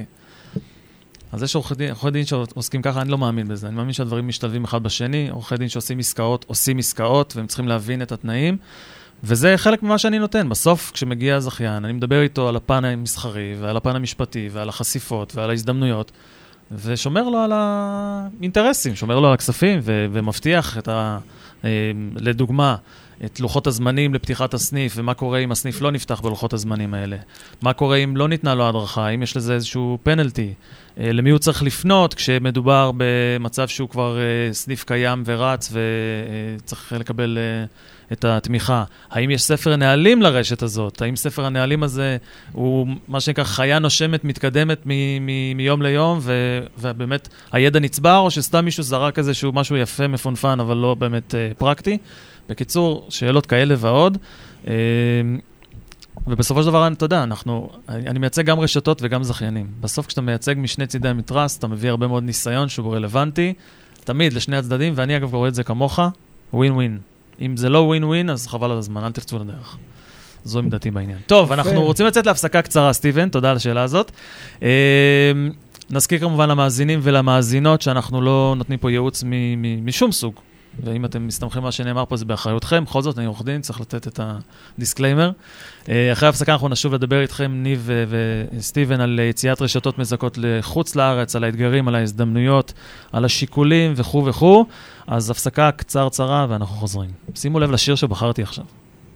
אז יש עורכי דין, עורכי דין שעוסקים ככה, אני לא מאמין בזה. אני מאמין שהדברים משתלבים אחד בשני. עורכי דין שעושים עסקאות, עושים עסקאות, והם צריכים להבין את התנאים. וזה חלק ממה שאני נותן. בסוף, כשמגיע הזכיין, אני מדבר איתו על הפן המסחרי, ועל הפן המשפטי, ועל החשיפות, ועל ההזדמנויות, ושומר לו על האינטרסים, שומר לו על הכספים, ו- ומבטיח את ה... לדוגמה, את לוחות הזמנים לפתיחת הסניף, ומה קורה אם הסניף לא נפתח בלוחות הזמנים האלה. מה קורה אם לא ניתנה לו הדרכה, אם יש לזה איזשהו פנלטי. למי הוא צריך לפנות כשמדובר במצב שהוא כבר סניף קיים ורץ וצריך לקבל את התמיכה. האם יש ספר נהלים לרשת הזאת? האם ספר הנהלים הזה הוא מה שנקרא חיה נושמת מתקדמת מ- מ- מיום ליום, ו- ובאמת הידע נצבר, או שסתם מישהו זרק איזה שהוא משהו יפה, מפונפן, אבל לא באמת uh, פרקטי? בקיצור, שאלות כאלה ועוד, ובסופו של דבר, אתה יודע, אנחנו, אני מייצג גם רשתות וגם זכיינים. בסוף כשאתה מייצג משני צידי המתרס, אתה מביא הרבה מאוד ניסיון שהוא רלוונטי, תמיד לשני הצדדים, ואני אגב רואה את זה כמוך, ווין ווין. אם זה לא ווין ווין, אז חבל על הזמן, אל תחצו לדרך. זו עמדתי בעניין. טוב, אנחנו רוצים לצאת להפסקה קצרה, סטיבן, תודה על השאלה הזאת. נזכיר כמובן למאזינים ולמאזינות שאנחנו לא נותנים פה ייעוץ משום סוג. ואם אתם מסתמכים מה שנאמר פה, זה באחריותכם. בכל זאת, אני עורך דין, צריך לתת את הדיסקליימר. אחרי ההפסקה אנחנו נשוב לדבר איתכם, ניב וסטיבן, על יציאת רשתות מזכות לחוץ לארץ, על האתגרים, על ההזדמנויות, על השיקולים וכו' וכו'. אז הפסקה קצר צרה ואנחנו חוזרים. שימו לב לשיר שבחרתי עכשיו.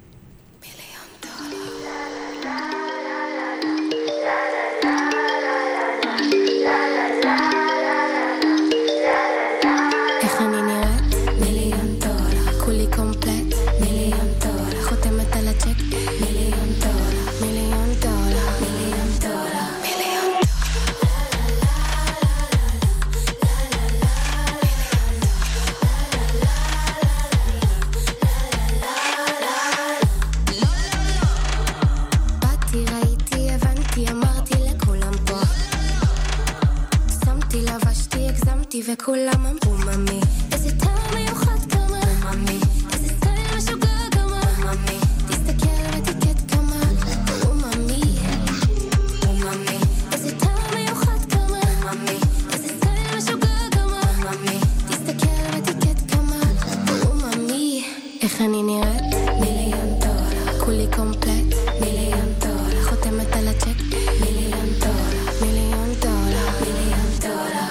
וכולם אמרו ממי, איזה טעם מיוחד כמה, ממי, איזה סטייל משוגע כמה, ממי, תסתכל על אתיקט כמה, ממי, ממי, איזה טעם מיוחד כמה, ממי, איזה סטייל משוגע כמה, ממי, תסתכל על אתיקט כמה, ממי, איך אני נראית? מיליון דולר, כולי קומפלט, מיליון דולר, חותמת על הצ'ק, מיליון דולר, מיליון דולר, מיליון דולר.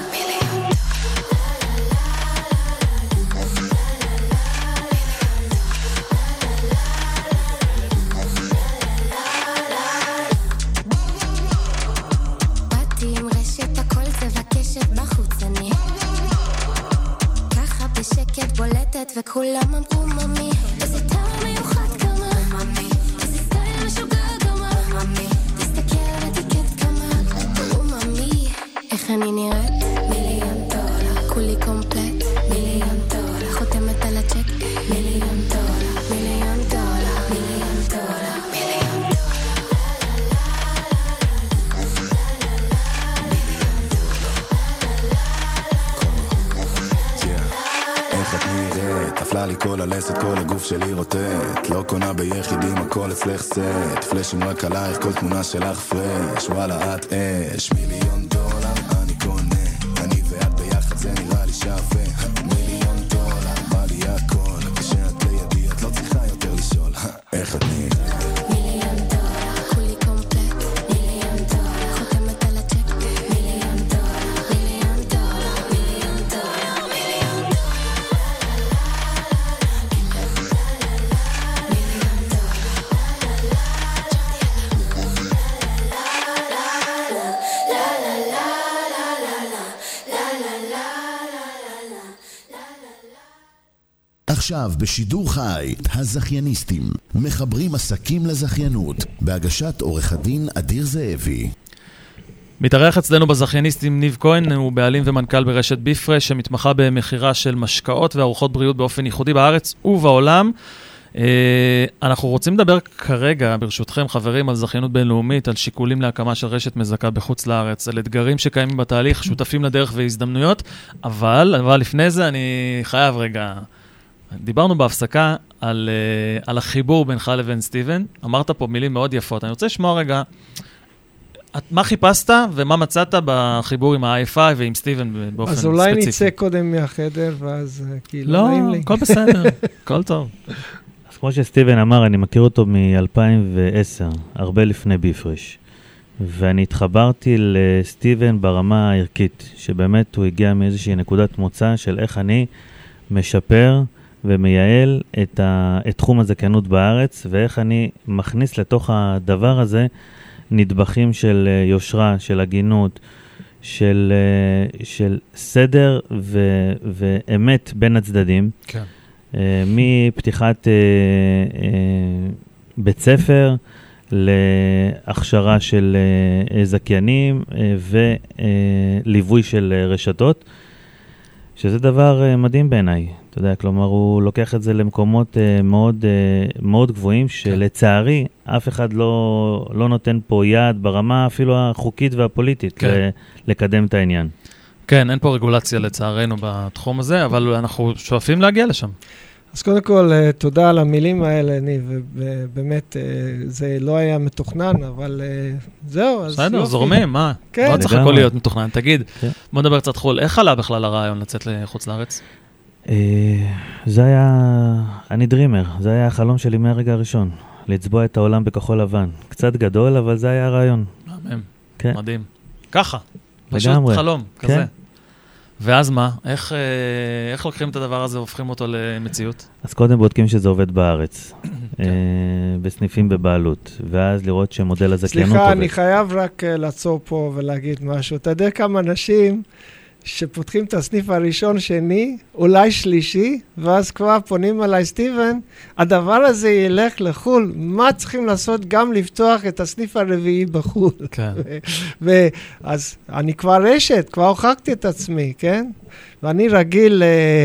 וכולם אמרו ממי, איזה טעם מיוחד כמה, ממי, איזה סטייל משוגע כמה, ממי, תסתכל על אתיקט כמה, ממי, איך אני נראית? מיליון דולר, כולי קומפלט, מיליון דולר, חותמת על הצ'ק, מיליון דולר, מיליון דולר, מיליון דולר, מיליון דולר. איך את נראית? תפלה לי כל הלסת, כל הגוף שלי רוטט, לא קונה ביחידים, הכל אצלך סט, פלשים רק עלייך, כל תמונה שלך פרש, וואלה את אש, מיליון דולר אני קונה, אני ואת ביחד זה נראה לי שווה, מיליון דולר בא לי הכל, כשאת לידי את לא צריכה יותר לשאול, איך את נראית? עכשיו בשידור חי, הזכייניסטים, מחברים עסקים לזכיינות, בהגשת עורך הדין אדיר זאבי. מתארח אצלנו בזכייניסטים ניב כהן, הוא בעלים ומנכ"ל ברשת ביפרש, שמתמחה במחירה של משקאות וארוחות בריאות באופן ייחודי בארץ ובעולם. אנחנו רוצים לדבר כרגע, ברשותכם חברים, על זכיינות בינלאומית, על שיקולים להקמה של רשת מזכה בחוץ לארץ, על אתגרים שקיימים בתהליך, שותפים לדרך והזדמנויות, אבל, אבל לפני זה אני חייב רגע... דיברנו בהפסקה על, uh, על החיבור בינך לבין סטיבן. אמרת פה מילים מאוד יפות. אני רוצה לשמוע רגע, את, מה חיפשת ומה מצאת בחיבור עם ה-איי אף איי ועם סטיבן באופן ספציפי? אז אולי נצא קודם מהחדר, ואז כאילו לא, נעים לי. לא, הכל בסדר, הכל טוב. אז כמו שסטיבן אמר, אני מכיר אותו מ-אלפיים ועשר, הרבה לפני ביפרש. ואני התחברתי לסטיבן ברמה הערכית, שבאמת הוא הגיע מאיזושהי נקודת מוצא של איך אני משפר ומייעל את, ה, את תחום הזכיינות בארץ, ואיך אני מכניס לתוך הדבר הזה נדבכים של יושרה, של הגינות, של, של סדר ו, ואמת בין הצדדים. כן. מפתיחת בית ספר להכשרה של זכיינים וליווי של רשתות, שזה דבר מדהים בעיניי. אתה יודע, כלומר, הוא לוקח את זה למקומות uh, מאוד, uh, מאוד גבוהים, שלצערי, אף אחד לא, לא נותן פה יד ברמה אפילו החוקית והפוליטית כן. לקדם את העניין. כן, אין פה רגולציה לצערנו בתחום הזה, אבל אנחנו שואפים להגיע לשם. אז קודם כל, תודה על המילים האלה, ניב, ובאמת, זה לא היה מתוכנן, אבל זהו, אז בסדר, זורמים, מה? כן. לא צריך הכל להיות מתוכנן. תגיד, בוא נדבר קצת חול, איך עלה בכלל הרעיון לצאת לחוץ לארץ? זה היה, אני דרימר, זה היה החלום שלי מהרגע הראשון, לצבוע את העולם בכחול לבן. קצת גדול, אבל זה היה הרעיון. מדהים. ככה, פשוט חלום, כזה. ואז מה? איך, איך לוקחים את הדבר הזה והופכים אותו למציאות? אז קודם בודקים שזה עובד בארץ, בסניפים בבעלות, ואז לראות שמודל הזכיינות עובד. סליחה, אני חייב רק לעצור פה ולהגיד משהו. אתה יודע כמה אנשים שפותחים את הסניף הראשון, שני, אולי שלישי, ואז כבר פונים עליי, סטיבן, הדבר הזה ילך לחול. מה צריכים לעשות? גם לפתוח את הסניף הרביעי בחול. כן. ואז אני כבר רשת, כבר הוכחתי את עצמי, כן? ואני רגיל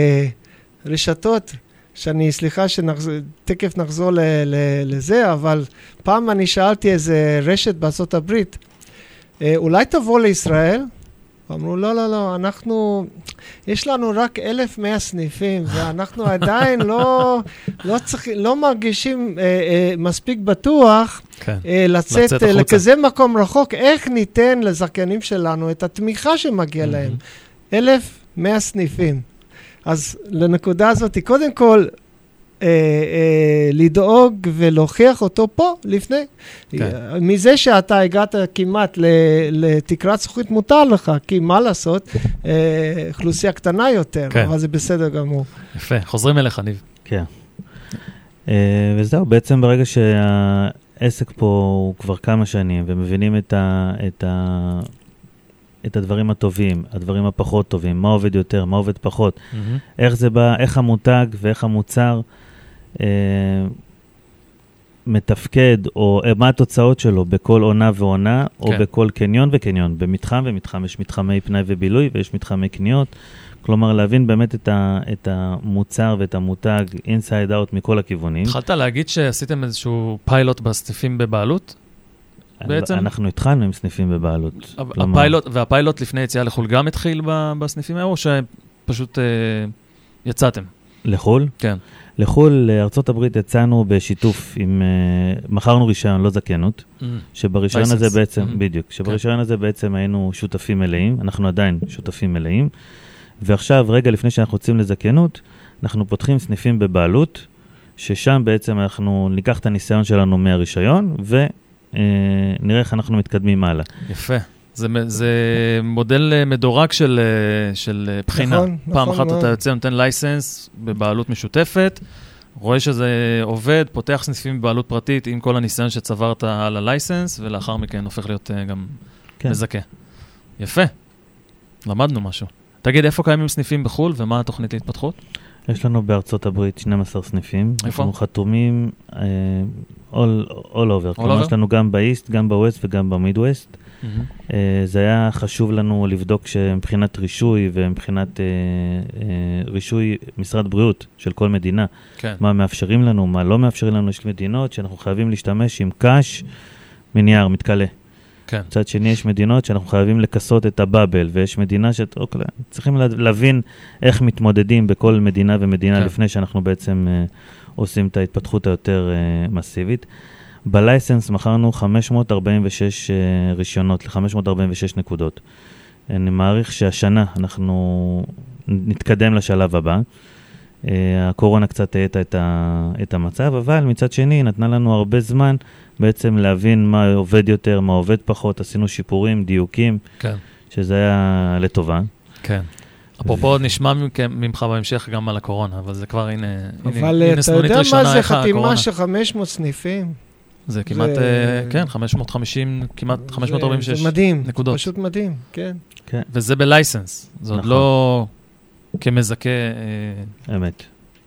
לרשתות, שאני, סליחה, שתקף נחזור ל- ל- לזה, אבל פעם אני שאלתי איזה רשת בארצות הברית, אולי תבוא לישראל? אמרו, לא, לא, לא, אנחנו, יש לנו רק אלף מאה סניפים, ואנחנו עדיין לא, לא צריך, לא מרגישים אה, אה, מספיק בטוח כן. אה, לצאת, לצאת אה, לכזה מקום רחוק. איך ניתן לזכיינים שלנו את התמיכה שמגיע mm-hmm. להם? אלף מאה סניפים. אז לנקודה הזאת, קודם כל, אה, אה, לדאוג ולהוכיח אותו פה לפני. כן. מזה שאתה הגעת כמעט לתקרת זכוכית מותר לך, כי מה לעשות, אה, אוכלוסייה קטנה יותר, כן. אבל זה בסדר גמור. יפה, חוזרים אליך, ניב. כן. אה, וזהו, בעצם ברגע שהעסק פה הוא כבר כמה שנים, ומבינים את ה... את ה את הדברים הטובים, הדברים הפחות טובים, מה עובד יותר, מה עובד פחות, mm-hmm. איך זה בא, איך המותג ואיך המוצר אה, מתפקד, או אה, מה התוצאות שלו בכל עונה ועונה, כן. או בכל קניון וקניון, במתחם ומתחם, יש מתחמי פנאי ובילוי, ויש מתחמי קניות, כלומר להבין באמת את, ה, את המוצר ואת המותג, inside out מכל הכיוונים. התחלת להגיד שעשיתם איזשהו פיילוט בסניפים בבעלות? בעצם? אנחנו התחלנו עם סניפים בבעלות. הפיילוט, והפיילוט לפני יציאה לחול גם התחיל בסניפים האלה, או שפשוט אה, יצאתם? לחול? כן. לחול, לארצות הברית יצאנו בשיתוף עם, אה, מכרנו רישיון, לא זכיינות, mm. שברישיון license. הזה בעצם, mm-hmm. בדיוק, שברישיון okay. הזה בעצם היינו שותפים מלאים, אנחנו עדיין שותפים מלאים, ועכשיו, רגע לפני שאנחנו רוצים לזכיינות, אנחנו פותחים סניפים בבעלות, ששם בעצם אנחנו ניקח את הניסיון שלנו מהרישיון, ו... נראה איך אנחנו מתקדמים הלאה. יפה. זה, זה מודל מדורג של, של בחינה. נכון, פעם נכון, אחת נכון. אתה יוצא, נותן לייסנס בבעלות משותפת, רואה שזה עובד, פותח סניפים בבעלות פרטית עם כל הניסיון שצברת על הלייסנס, ולאחר מכן הופך להיות גם כן. מזכה. יפה. למדנו משהו. תגיד, איפה קיימים סניפים בחול ומה התוכנית להתפתחות? יש לנו בארצות הברית שנים עשר סניפים. איפה? אנחנו חתומים uh, all, all over. כלומר, יש לנו גם באיסט, גם בווסט וגם במידווסט. Mm-hmm. Uh, זה היה חשוב לנו לבדוק שמבחינת רישוי ומבחינת uh, uh, רישוי משרד בריאות של כל מדינה, כן. מה מאפשרים לנו, מה לא מאפשרים לנו. יש מדינות שאנחנו חייבים להשתמש עם קש מנייר, מתקלה. כן. מצד שני יש מדינות שאנחנו חייבים לקסות את הבאבל, ויש מדינה שצריכים להבין איך מתמודדים בכל מדינה ומדינה כן. לפני שאנחנו בעצם uh, עושים את ההתפתחות היותר uh, מסיבית. בלייסנס מכרנו חמש מאות ארבעים ושש uh, רישיונות ל-חמש מאות ארבעים ושש נקודות. אני מעריך שהשנה אנחנו נתקדם לשלב הבא. Uh, הקורונה קצת העתה את, ה- את המצב, אבל מצד שני נתנה לנו הרבה זמן בעצם להבין מה עובד יותר, מה עובד פחות, עשינו שיפורים, דיוקים, כן. שזה היה לטובה. כן. אפרופו עוד נשמע ממך בהמשך גם על הקורונה, אבל זה כבר, הנה, אבל הנה, אתה יודע מה זה חתימה של חמש מאות סניפים? זה כמעט, זה... כן, חמש מאות וחמישים, כמעט חמש מאות ארבעים ושש זה מדהים, נקודות. פשוט מדהים, כן. כן. וזה בלייסנס, זה עוד לא כמזכה... אמת.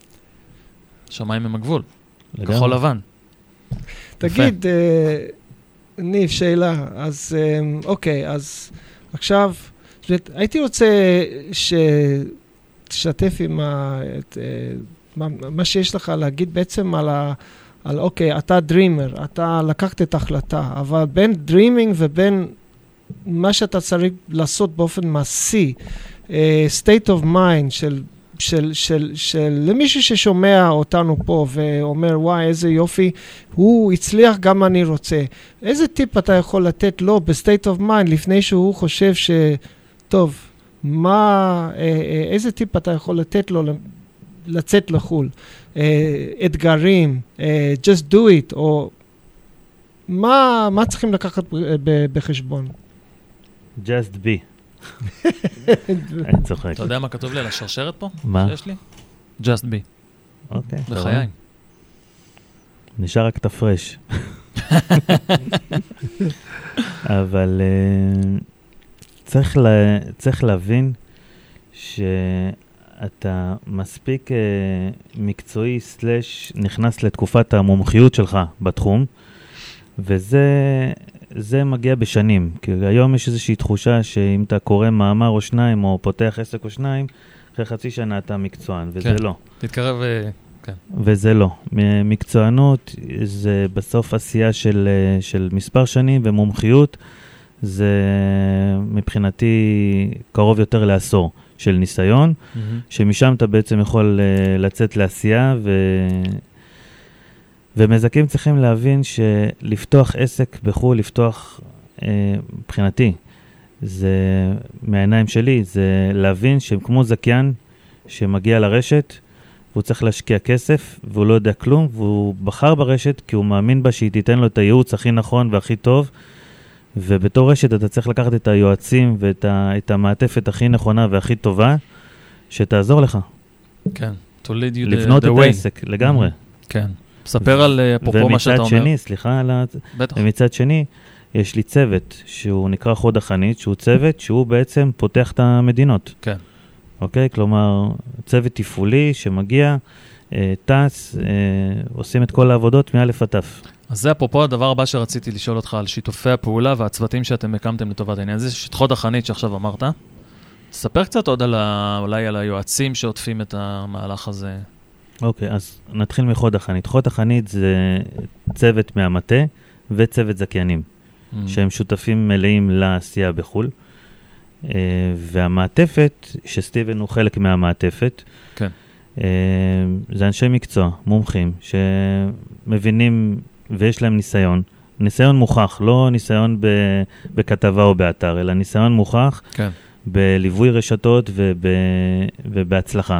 שמיים עם הגבול, כחול לבן. תגיד, ניב, שאלה, אז אוקיי, אז עכשיו, הייתי רוצה תשתף עם ה, את, מה, מה שיש לך להגיד בעצם על, ה, על אוקיי, אתה דרימר, אתה לקחת את ההחלטה, אבל בין דרימינג ובין מה שאתה צריך לעשות באופן מעשי, uh, state of mind של, של, של, של למישהו ששומע אותנו פה ואומר, וואי, איזה יופי, הוא הצליח, גם אני רוצה. איזה טיפ אתה יכול לתת לו ב-state of mind לפני שהוא חושב ש... טוב, מה, איזה טיפ אתה יכול לתת לו לצאת לחול? אתגרים, just do it, או מה, מה צריכים לקחת בחשבון? just be. אני צוחק. אתה יודע מה כתוב לי על השרשרת פה? מה? שיש לי? just be. אוקיי. בחיי. נשאר רק תפרש. אבל צריך, לה, צריך להבין שאתה מספיק מקצועי סלש נכנס לתקופת המומחיות שלך בתחום, וזה זה מגיע בשנים. כי היום יש איזושהי תחושה שאם אתה קורא מאמר או שניים או פותח עסק או שניים, אחרי חצי שנה אתה מקצוען, וזה כן. לא. תתקרב, כן. וזה לא. מקצוענות זה בסוף עשייה של, של מספר שנים, ומומחיות זה מבחינתי קרוב יותר לעשור של ניסיון, mm-hmm. שמשם אתה בעצם יכול לצאת לעשייה, ו... ומזקים צריכים להבין שלפתוח עסק בחו"ל, לפתוח, מבחינתי, זה מהעיניים שלי, זה להבין שהם כמו זקיין שמגיע לרשת, והוא צריך להשקיע כסף, והוא לא יודע כלום, והוא בחר ברשת כי הוא מאמין בה שהיא תיתן לו את הייעוץ הכי נכון והכי טוב, ובתור רשת אתה צריך לקחת את היועצים ואת ה, את המעטפת הכי נכונה והכי טובה, שתעזור לך. כן, to lead you לבנות the, the את way. העסק, לגמרי. כן, ספר על אפרופו מה שאתה אומר. ומצד שני, סליחה על ה... בטח. ומצד שני, יש לי צוות שהוא נקרא חוד החנית, שהוא צוות שהוא בעצם פותח את המדינות. כן. אוקיי? כלומר, צוות תפעולי שמגיע, אה, טס, אה, עושים את כל העבודות מאלף עד תף. אז זה אפרופו הדבר הבא שרציתי לשאול אותך על שיתופי הפעולה והצוותים שאתם הקמתם לטובת העניין. זה חוד החנית שעכשיו אמרת. תספר קצת עוד על ה... אולי על היועצים שעוטפים את המהלך הזה. אוקיי, אז נתחיל מחוד החנית. חוד החנית זה צוות מהמטה וצוות זכיינים, mm. שהם שותפים מלאים לעשייה בחול. Uh, והמעטפת, שסטיבן הוא חלק מהמעטפת, כן. uh, זה אנשי מקצוע, מומחים, שמבינים ויש להם ניסיון. ניסיון מוכח, לא ניסיון ב- בכתבה או באתר, אלא ניסיון מוכח כן. בליווי רשתות וב- ובהצלחה.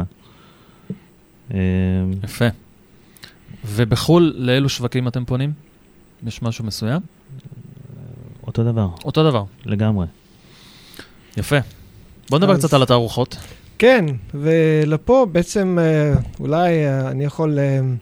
יפה. ובחול, לאילו שווקים אתם פונים? יש משהו מסוים? אותו דבר. אותו דבר. לגמרי. יפה. בוא נדבר אז... קצת על התערוכות. כן, ולפה בעצם אולי אני יכול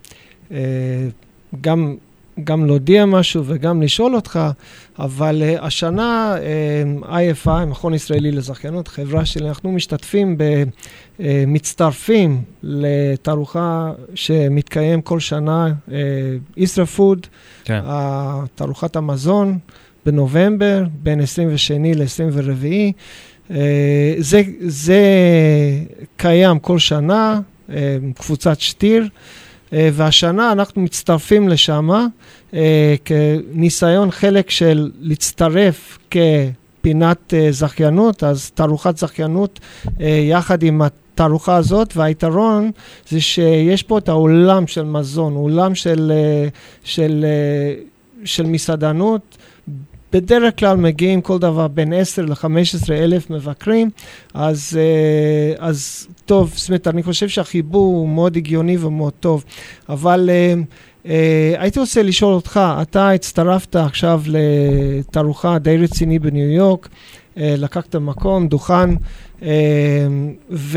גם, גם להודיע משהו וגם לשאול אותך, אבל השנה איי אף איי, מכון ישראלי לזכיינות, חברה שלי, אנחנו משתתפים במצטרפים לתערוכה שמתקיים כל שנה, ישראל פוד, כן. תערוכת המזון, בנובמבר, בין עשרים ושני ל-עשרים וארבעה. Uh, זה, זה קיים כל שנה, uh, קבוצת שטיר, uh, והשנה אנחנו מצטרפים לשם, uh, כניסיון חלק של להצטרף כפינת uh, זכיינות, אז תערוכת זכיינות uh, יחד עם התערוכה הזאת, והיתרון זה שיש פה את העולם של מזון, עולם של, uh, של, uh, של מסעדנות, בדרך כלל מגיעים כל דבר בין עשר לחמש עשרה אלף מבקרים, אז, אז טוב, זאת אומרת, אני חושב שהחיבור הוא מאוד הגיוני ומאוד טוב, אבל הייתי רוצה לשאול אותך, אתה הצטרפת עכשיו לתערוכה די רציני בניו יורק, לקחת מקום, דוכן, ו...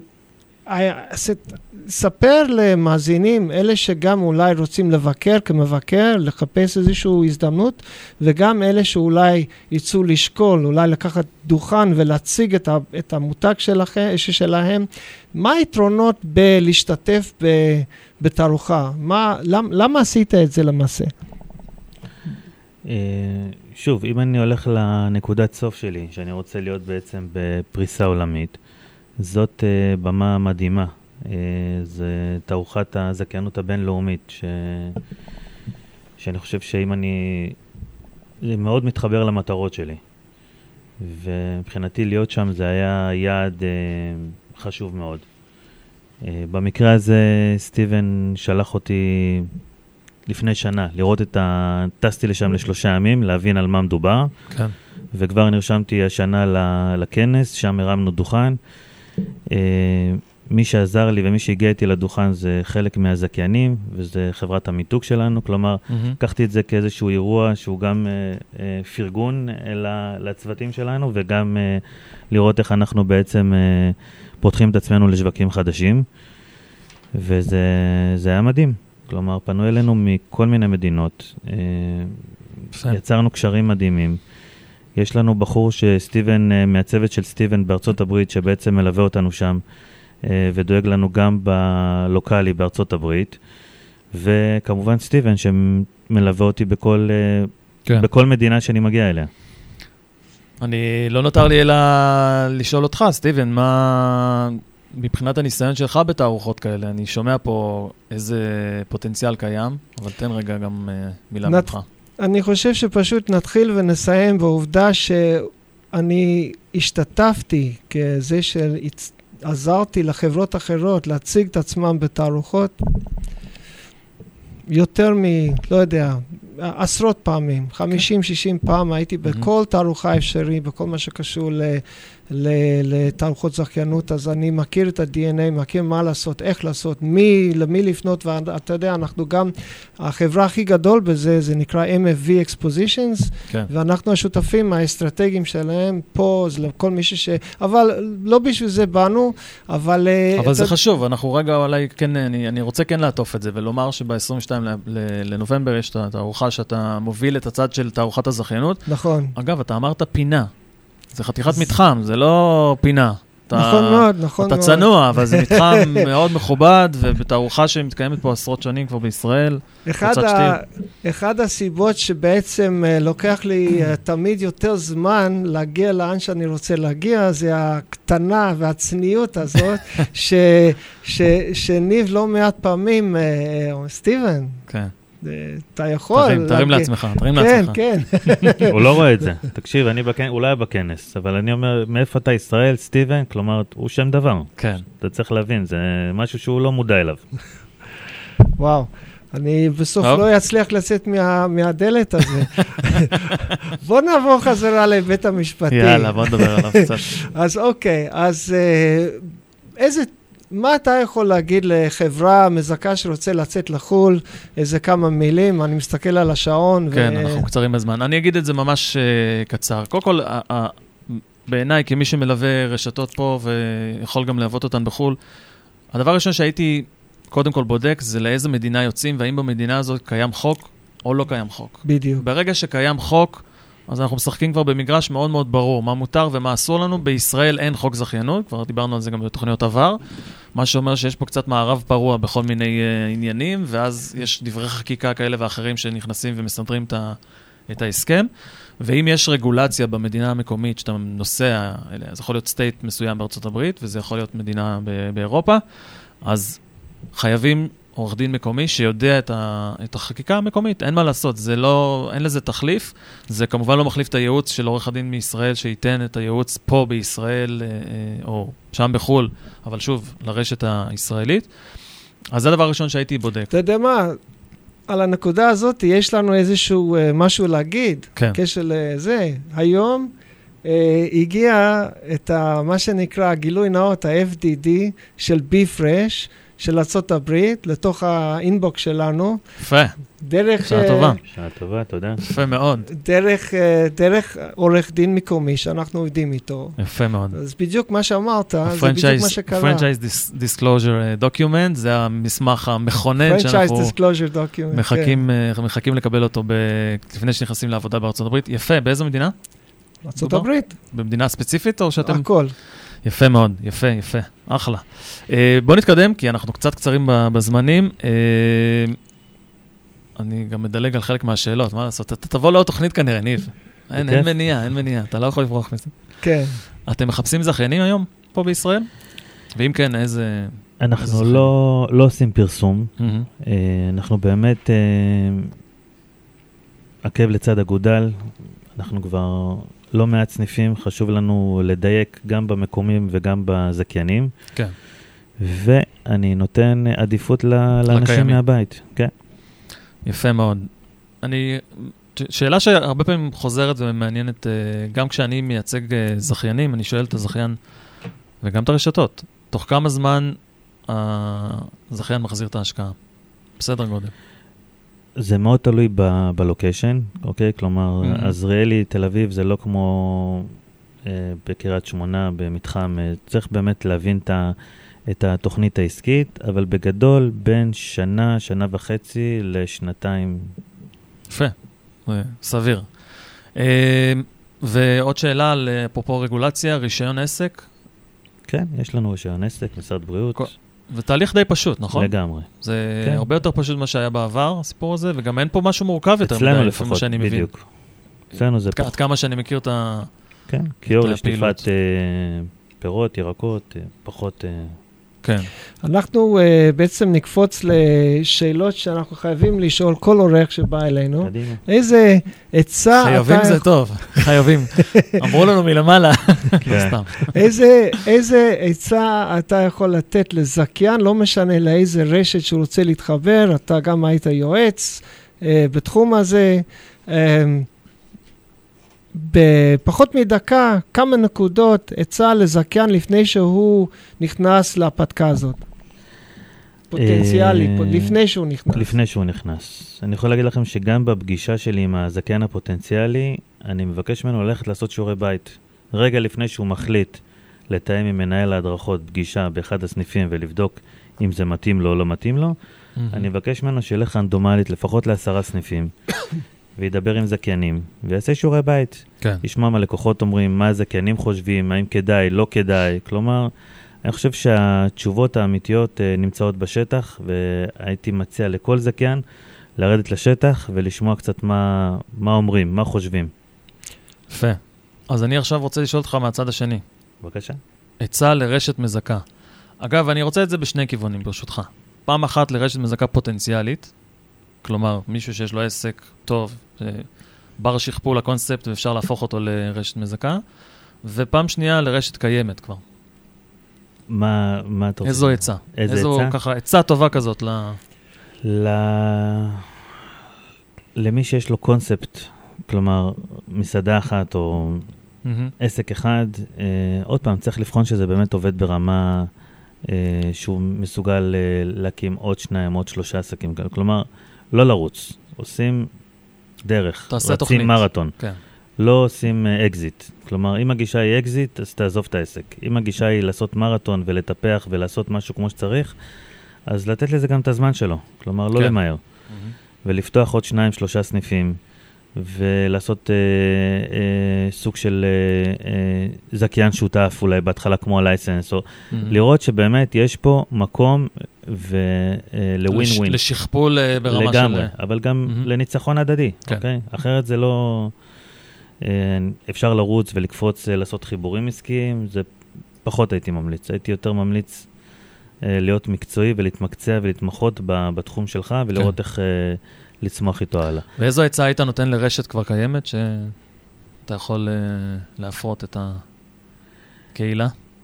ספר למאזינים, אלה שגם אולי רוצים לבקר כמבקר, לחפש איזושהי הזדמנות, וגם אלה שאולי יצאו לשקול, אולי לקחת דוכן ולהציג את, ה, את המותג שלכם, שלהם. מה היתרונות בלהשתתף ב, בתערוכה? מה, למ, למה עשית את זה למעשה? שוב, אם אני הולך לנקודת סוף שלי, שאני רוצה להיות בעצם בפריסה עולמית, זאת uh, במה מדהימה. Uh, זה תערוכת הזכיינות הבינלאומית, ש... שאני חושב שאם אני... זה מאוד מתחבר למטרות שלי. ומבחינתי להיות שם זה היה יעד uh, חשוב מאוד. Uh, במקרה הזה סטיבן שלח אותי לפני שנה לראות את ה... טסתי לשם לשלושה ימים, להבין על מה מדובר. כן. וכבר נרשמתי השנה לכנס, שם הרמנו דוכן. Uh, מי שעזר לי ומי שהגיע איתי לדוכן זה חלק מהזכיינים, וזה חברת המיתוג שלנו, כלומר, mm-hmm. לקחתי את זה כאיזשהו אירוע שהוא גם uh, uh, פרגון uh, לצוותים שלנו, וגם uh, לראות איך אנחנו בעצם uh, פותחים את עצמנו לשווקים חדשים, וזה זה היה מדהים. כלומר, פנו אלינו מכל מיני מדינות, uh, יצרנו קשרים מדהימים. יש לנו בחור שסטיבן, uh, מהצוות של סטיבן בארצות הברית, שבעצם מלווה אותנו שם, ודואג לנו גם בלוקלי בארצות הברית, וכמובן סטיבן שמלווה אותי בכל, כן. בכל מדינה שאני מגיע אליה. אני לא נותר לי אלא לשאול אותך, סטיבן, מה מבחינת הניסיון שלך בתערוכות כאלה? אני שומע פה איזה פוטנציאל קיים, אבל תן רגע גם מילה נת... ממך. אני חושב שפשוט נתחיל ונסיים בעובדה שאני השתתפתי כזה של... עזרתי לחברות אחרות להציג את עצמם בתערוכות יותר מ... לא יודע, עשרות פעמים, חמישים שישים פעם הייתי בכל תערוכה אפשרי, בכל מה שקשור ל... לתערוכות זכיינות, אז אני מכיר את ה-די אן איי, מכיר מה לעשות, איך לעשות, מי, למי לפנות, ואתה יודע, אנחנו גם, החברה הכי גדול בזה, זה נקרא אם אף וי Expositions, כן. ואנחנו השותפים האסטרטגיים שלהם, פה, זה לכל מישהו ש... אבל לא בשביל זה באנו, אבל... אבל זה חשוב, אנחנו רגע, אולי כן, אני, אני רוצה כן לעטוף את זה, ולומר שב-עשרים ושניים לנובמבר יש את התערוכה שאתה מוביל את הצד של תערוכת הזכיינות. נכון. אגב, אתה אמרת פינה. זה חתיכת מתחם, זה לא פינה. נכון מאוד, נכון מאוד. אתה צנוע, אבל זה מתחם מאוד מכובד, ובתערוכה שמתקיימת פה עשרות שנים כבר בישראל. אחד הסיבות שבעצם לוקח לי תמיד יותר זמן להגיע לאן שאני רוצה להגיע, זה הקטנה והצניעות הזאת, שניב לא מעט פעמים, סטיבן. כן. אתה יכול... תרים לעצמך, תרים לעצמך. כן, כן. הוא לא רואה את זה. תקשיב, אני אולי בכנס, אבל אני אומר, מאיפה אתה ישראל, סטיבן? כלומר, הוא שם דבר. כן. אתה צריך להבין, זה משהו שהוא לא מודע אליו. וואו, אני בסוף לא אצליח לצאת מהדלת הזה. בוא נעבור חזרה לבית המשפטי. יאללה, בוא נדבר עליו קצת. אז אוקיי, אז איזה... מה אתה יכול להגיד לחברה מזכה שרוצה לצאת לחול, איזה כמה מילים, אני מסתכל על השעון. כן, ו... אנחנו קצרים בזמן. אני אגיד את זה ממש uh, קצר. קודם כל, uh, uh, בעיניי, כמי שמלווה רשתות פה ויכול גם להוות אותן בחול, הדבר הראשון שהייתי קודם כל בודק זה לאיזה מדינה יוצאים, והאם במדינה הזאת קיים חוק או לא קיים חוק. בדיוק. ברגע שקיים חוק, אז אנחנו משחקים כבר במגרש מאוד מאוד ברור, מה מותר ומה אסור לנו. בישראל אין חוק זכיינות, כבר דיברנו על זה גם בתוכניות עבר, מה שאומר שיש פה קצת מערב פרוע בכל מיני uh, עניינים, ואז יש דברי חקיקה כאלה ואחרים שנכנסים ומסנדרים את, ה, את ההסכם, ואם יש רגולציה במדינה המקומית שאתה נוסע, זה יכול להיות סטייט מסוים בארצות הברית, וזה יכול להיות מדינה ב- באירופה, אז חייבים עורך דין מקומי שיודע את, ה, את החקיקה המקומית, אין מה לעשות, זה לא, אין לזה תחליף, זה כמובן לא מחליף את הייעוץ של עורך הדין מישראל, שייתן את הייעוץ פה בישראל, או שם בחול, אבל שוב, לרשת הישראלית. אז זה הדבר הראשון שהייתי בודק. אתה יודע מה, על הנקודה הזאת יש לנו איזשהו משהו להגיד, כן. קשר לזה. היום אה, הגיע את ה, מה שנקרא גילוי נאות, ה-אף די די של בי-פרש, של ארצות הברית, לתוך האינבוקס שלנו. יפה. דרך... שעה טובה. שעה טובה, תודה. יפה מאוד. דרך, דרך עורך דין מקומי שאנחנו עובדים איתו. יפה מאוד. אז בדיוק מה שאמרת, זה בדיוק מה שקרה. Franchise Disclosure Document, זה המסמך המכונן שאנחנו מחכים, מחכים לקבל אותו לפני שנכנסים לעבודה בארצות הברית. יפה, באיזו מדינה? ארצות הברית. במדינה ספציפית או שאתם... הכל. יפה מאוד, יפה, יפה, אחלה. Uh, בוא נתקדם, כי אנחנו קצת קצרים בזמנים. Uh, אני גם מדלג על חלק מהשאלות, מה לעשות? אתה תבוא לעוד תוכנית כנראה, ניב. אין, אין מניעה, אין מניעה, אתה לא יכול לברוח מזה. כן. אתם מחפשים זכיינים היום פה בישראל? ואם כן, איזה... אנחנו לא, לא עושים פרסום, mm-hmm. אנחנו באמת עקב לצד אגודל, אנחנו כבר לא מעט סניפים, חשוב לנו לדייק גם במקומים וגם בזכיינים. כן. ואני נותן עדיפות לאנשים מהבית. כן. יפה מאוד. אני, שאלה שהרבה פעמים חוזרת ומעניינת, גם כשאני מייצג זכיינים, אני שואל את הזכיין וגם את הרשתות, תוך כמה זמן הזכיין מחזיר את ההשקעה? בסדר גודל. זה מאוד תלוי ב- בלוקיישן, אוקיי? כלומר, mm-hmm. עזריאלי, תל אביב, זה לא כמו אה, בקריית שמונה, במתחם. אה, צריך באמת להבין את, ה- את התוכנית העסקית, אבל בגדול, בין שנה, שנה וחצי לשנתיים. יפה, סביר. אה, ועוד שאלה על אפרופו רגולציה, רישיון עסק? כן, יש לנו רישיון עסק, משרד בריאות. כל... ותהליך די פשוט, נכון? לגמרי. זה כן. הרבה יותר פשוט ממה שהיה בעבר, הסיפור הזה, וגם אין פה משהו מורכב יותר. אצלנו לפחות, בדיוק. אצלנו זה פחות. עד כמה שאני מכיר את ה... כן, קיור לשטיפת אה, פירות, ירקות, אה, פחות... אה... כן. אנחנו uh, בעצם נקפוץ לשאלות שאנחנו חייבים לשאול כל אורח שבא אלינו. קדימה. איזה עצה... חייבים זה יכול... טוב, חייבים. אמרו לנו מלמעלה. סתם. איזה, איזה עצה אתה יכול לתת לזכיין, לא משנה לאיזה רשת שהוא רוצה להתחבר, אתה גם היית יועץ uh, בתחום הזה. Uh, בפחות מדקה, כמה נקודות עצה לזכיין לפני שהוא נכנס להפתקה הזאת. פוטנציאלי, לפני שהוא נכנס. לפני שהוא נכנס. אני יכול להגיד לכם שגם בפגישה שלי עם הזכיין הפוטנציאלי, אני מבקש ממנו ללכת לעשות שיעורי בית. רגע לפני שהוא מחליט לתאם עם מנהל ההדרכות פגישה באחד הסניפים ולבדוק אם זה מתאים לו או לא מתאים לו, אני מבקש ממנו שילך רנדומלית לפחות לעשרה סניפים. וידבר עם זכיינים, ויעשה שיעורי בית. כן. ישמע מה לקוחות אומרים, מה הזכיינים חושבים, האם כדאי, לא כדאי. כלומר, אני חושב שהתשובות האמיתיות uh, נמצאות בשטח, והייתי מציע לכל זכיין לרדת לשטח ולשמוע קצת מה, מה אומרים, מה חושבים. יפה. אז אני עכשיו רוצה לשאול אותך מהצד השני. בבקשה. עצה לרשת מזכה. אגב, אני רוצה את זה בשני כיוונים, ברשותך. פעם אחת לרשת מזכה פוטנציאלית, כלומר, מישהו שיש לו עסק טוב, בר שכפול לקונספט ואפשר להפוך אותו לרשת מזכה, ופעם שנייה לרשת קיימת כבר. מה, מה אתה רוצה? איזו עצה? איזו איזו עצה? ככה, עצה טובה כזאת ל... ל... למי שיש לו קונספט, כלומר, מסעדה אחת או mm-hmm. עסק אחד, אה, עוד פעם, צריך לבחון שזה באמת עובד ברמה אה, שהוא מסוגל אה, להקים עוד שניים, עוד שלושה עסקים, כלומר, לא לרוץ, עושים דרך, רצים תוכנית. מרתון. כן. לא עושים אקזיט. Uh, כלומר, אם הגישה היא אקזיט, אז תעזוב את העסק. אם הגישה היא לעשות מרתון ולטפח ולעשות משהו כמו שצריך, אז לתת לזה גם את הזמן שלו. כלומר, לא כן. למהר. Mm-hmm. ולפתוח עוד שניים, שלושה סניפים, ולעשות uh, uh, סוג של uh, uh, זכיין שותף, אולי בהתחלה כמו הלייסנס, או mm-hmm. לראות שבאמת יש פה מקום ולווין לש, ווין. לשכפול uh, ברמה לגמרי, של... לגמרי, אבל גם mm-hmm. לניצחון הדדי, כן. אוקיי? אחרת זה לא... Uh, אפשר לרוץ ולקפוץ uh, לעשות חיבורים עסקיים, זה פחות הייתי ממליץ. הייתי יותר ממליץ uh, להיות מקצועי ולהתמקצע ולהתמחות ב, בתחום שלך, ולראות כן. איך... Uh, לצמוח איתו הלאה. ואיזו עצה היית נותן לרשת כבר קיימת, שאתה יכול uh, להפרות את הקהילה?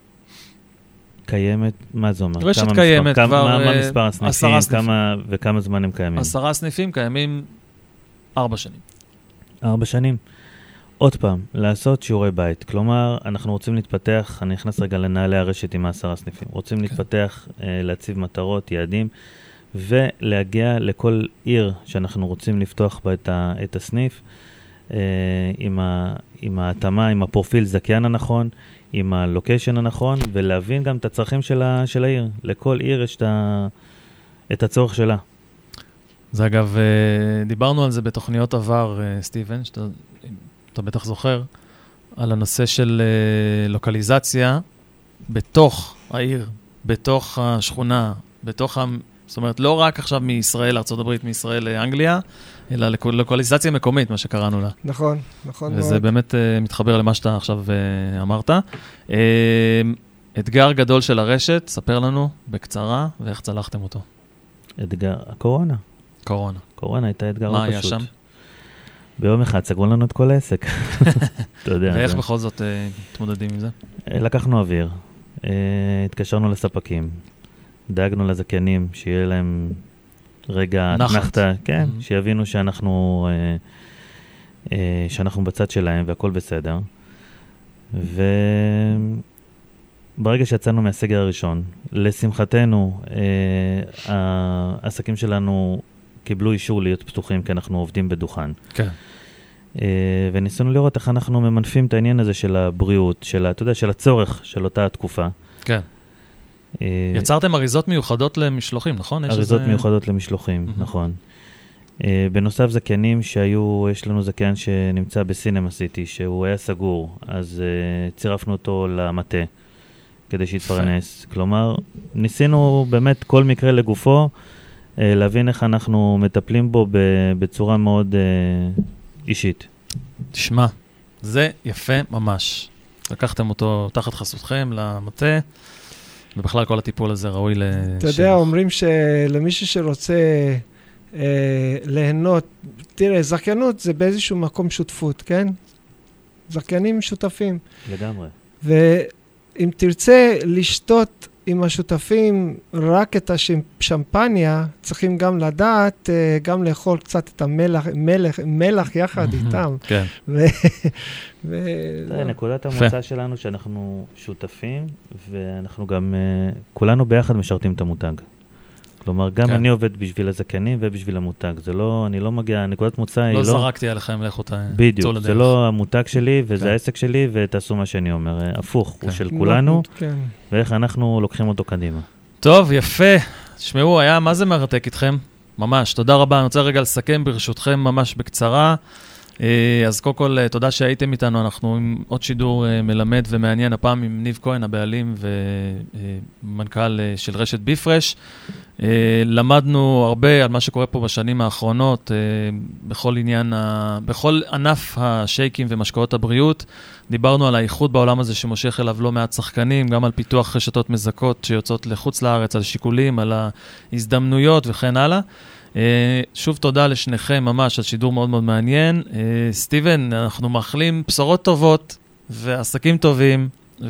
קיימת? מה זה אומר? רשת קיימת מספר, כבר... מה, מה מספר הסניפים? כמה, וכמה זמן הם קיימים? עשרה סניפים קיימים ארבע שנים. ארבע שנים? עוד פעם, לעשות שיעורי בית. כלומר, אנחנו רוצים להתפתח, אני נכנס רגע לנהלי הרשת עם העשרה סניפים. רוצים okay. להתפתח, uh, להציב מטרות, יעדים, ולהגיע לכל עיר שאנחנו רוצים לפתוח בה את, ה, את הסניף, אה, עם, ה, עם ההתאמה, עם הפרופיל זכיין הנכון, עם הלוקיישן הנכון, ולהבין גם את הצרכים של, ה, של העיר. לכל עיר יש את, ה, את הצורך שלה. זה אגב, דיברנו על זה בתוכניות עבר, סטיבן, שאתה אתה בטח זוכר, על הנושא של לוקליזציה בתוך העיר, בתוך השכונה, בתוך ה... זאת אומרת, לא רק עכשיו מישראל, ארצות הברית, מישראל לאנגליה, אלא לוקליזציה מקומית, מה שקראנו לה. נכון, נכון. וזה מאוד. באמת uh, מתחבר למה שאתה עכשיו uh, אמרת. Uh, אתגר גדול של הרשת, ספר לנו בקצרה, ואיך צלחתם אותו. אתגר, הקורונה. קורונה. קורונה הייתה אתגר לא מה היה פשוט. שם? ביום אחד סגרו לנו את כל העסק. אתה יודע. ואיך זה- בכל זאת אה, התמודדים עם זה? אה, לקחנו אוויר, אה, התקשרנו לספקים, דאגנו לזכיינים, שיהיה להם רגע נחת. אתנחתה, כן, Mhm. שיבינו שאנחנו, אה, אה, שאנחנו בצד שלהם והכל בסדר. וברגע שיצאנו מהסגר הראשון, לשמחתנו, אה, העסקים שלנו קיבלו אישור להיות פתוחים, כי אנחנו עובדים בדוכן. כן. אה, וניסינו לראות איך אנחנו ממנפים את העניין הזה של הבריאות, של, ה- אתה יודע, של הצורך של אותה התקופה. כן. אה, יצרתם אריזות מיוחדות למשלוחים, נכון? יש אריזות איזה- מיוחדות למשלוחים, Mhm. נכון. אה, בנוסף זכיינים שהיו, יש לנו זכיין שנמצא בסינמה סיטי, שהוא היה סגור, אז אה, צירפנו אותו למטה, כדי שיתפרנס. כלומר, ניסינו באמת כל מקרה לגופו, אה, להבין איך אנחנו מטפלים בו ב- בצורה מאוד אה, אישית. תשמע, זה יפה ממש. לקחתם אותו תחת חסותכם למטה, ובכלל כל הטיפול הזה ראוי לשבח. אתה יודע, אומרים שלמישהו שרוצה אה, ליהנות, תראה, זכיינות זה באיזשהו מקום שותפות, כן? זכיינים שותפים. לגמרי. ואם תרצה לשתות עם השותפים רק את השמפניה, צריכים גם לדעת, אה, גם לאכול קצת את המלח, מלח, מלח יחד איתם. כן. ו... ו... זה נקודת המוצא שלנו שאנחנו שותפים, ואנחנו גם, uh, כולנו ביחד משרתים את המותג. כלומר, גם כן. אני עובד בשביל הזכיינים ובשביל המותג. זה לא, אני לא מגיע, נקודת מוצא היא לא לא... זרקתי עליכם, לכו ת... צאו בדיוק, לדרך. זה לא המותג שלי, וזה כן. העסק שלי, ותעשו מה שאני אומר. Uh, הפוך, כן. הוא של כולנו, כן. ואיך אנחנו לוקחים אותו קדימה. טוב, יפה. תשמעו, היה מה זה מרתק איתכם? ממש, תודה רבה. אני רוצה רגע לסכם ברשותכם ממש בקצרה. אה, אז קודם כל, אה, תודה שהייתם איתנו. אנחנו עם עוד שידור אה, מלמד ומעניין, הפעם עם ניב כהן, הבעלים ומנכ"ל אה, של רשת ביפרש. אה, למדנו הרבה על מה שקורה פה בשנים האחרונות, אה, בכל עניין, ה... בכל ענף השייקים ומשקאות הבריאות. דיברנו על האיחוד בעולם הזה שמושך אליו לא מעט שחקנים, גם על פיתוח רשתות מזכות שיוצאות לחוץ לארץ, על שיקולים, על ההזדמנויות וכן הלאה. Uh, שוב תודה לשניכם ממש על שידור מאוד מאוד מעניין. Uh, סטיבן, אנחנו מאחלים בשורות טובות ועסקים טובים,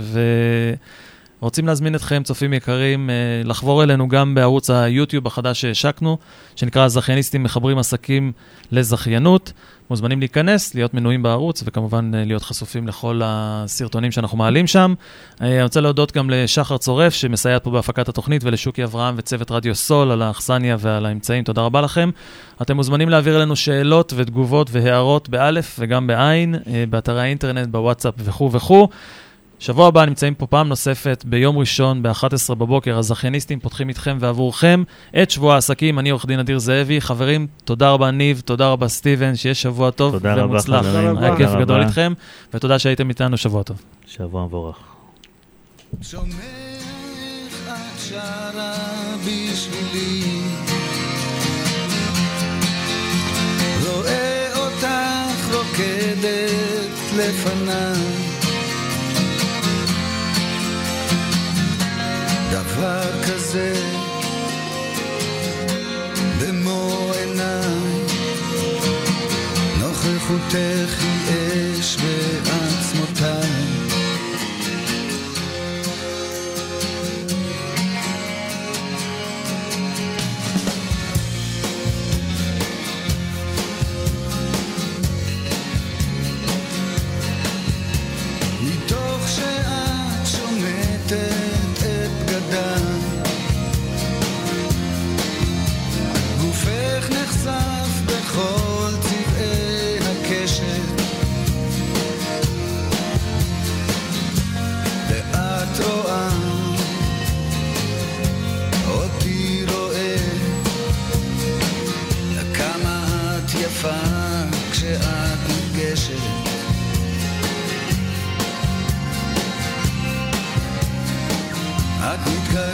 ורוצים להזמין אתכם, צופים יקרים, uh, לחבור אלינו גם בערוץ היוטיוב החדש שהשקנו, שנקרא זכייניסטים מחברים עסקים לזכיינות. מוזמנים להיכנס, להיות מנויים בערוץ, וכמובן להיות חשופים לכל הסרטונים שאנחנו מעלים שם. אני רוצה להודות גם לשחר צורף, שמסייעת פה בהפקת התוכנית, ולשוקי אברהם וצוות רדיו סול, על האכסניה ועל האמצעים. תודה רבה לכם. אתם מוזמנים להעביר אלינו שאלות ותגובות והערות באלף וגם בעין, באתרי האינטרנט, בוואטסאפ וכו' וכו'. שבוע הבא נמצאים פה פעם נוספת ביום ראשון ב-אחת עשרה בבוקר. הזכייניסטים פותחים איתכם ועבורכם את שבוע העסקים. אני עורך דין אדיר זאבי. חברים, תודה רבה ניב, תודה רבה סטיבן, שיש שבוע טוב תודה רבה, ומוצלח. חברים. היה תודה כיף גדול רבה. איתכם, ותודה שהייתם איתנו. שבוע טוב. שבוע מבורך. שומך את שרה בשבילי, רואה אותך רוקדת לפניי, דבר כזה במו עיניי, נוכחותך היא אש בעצמותיי. מתוך שאת שומטת את בגדיי, גופך נחשף בכל צבעי הקשת, ואת רואה אותי רואה, כמה את יפה כשאת נפגשת. את מתגלה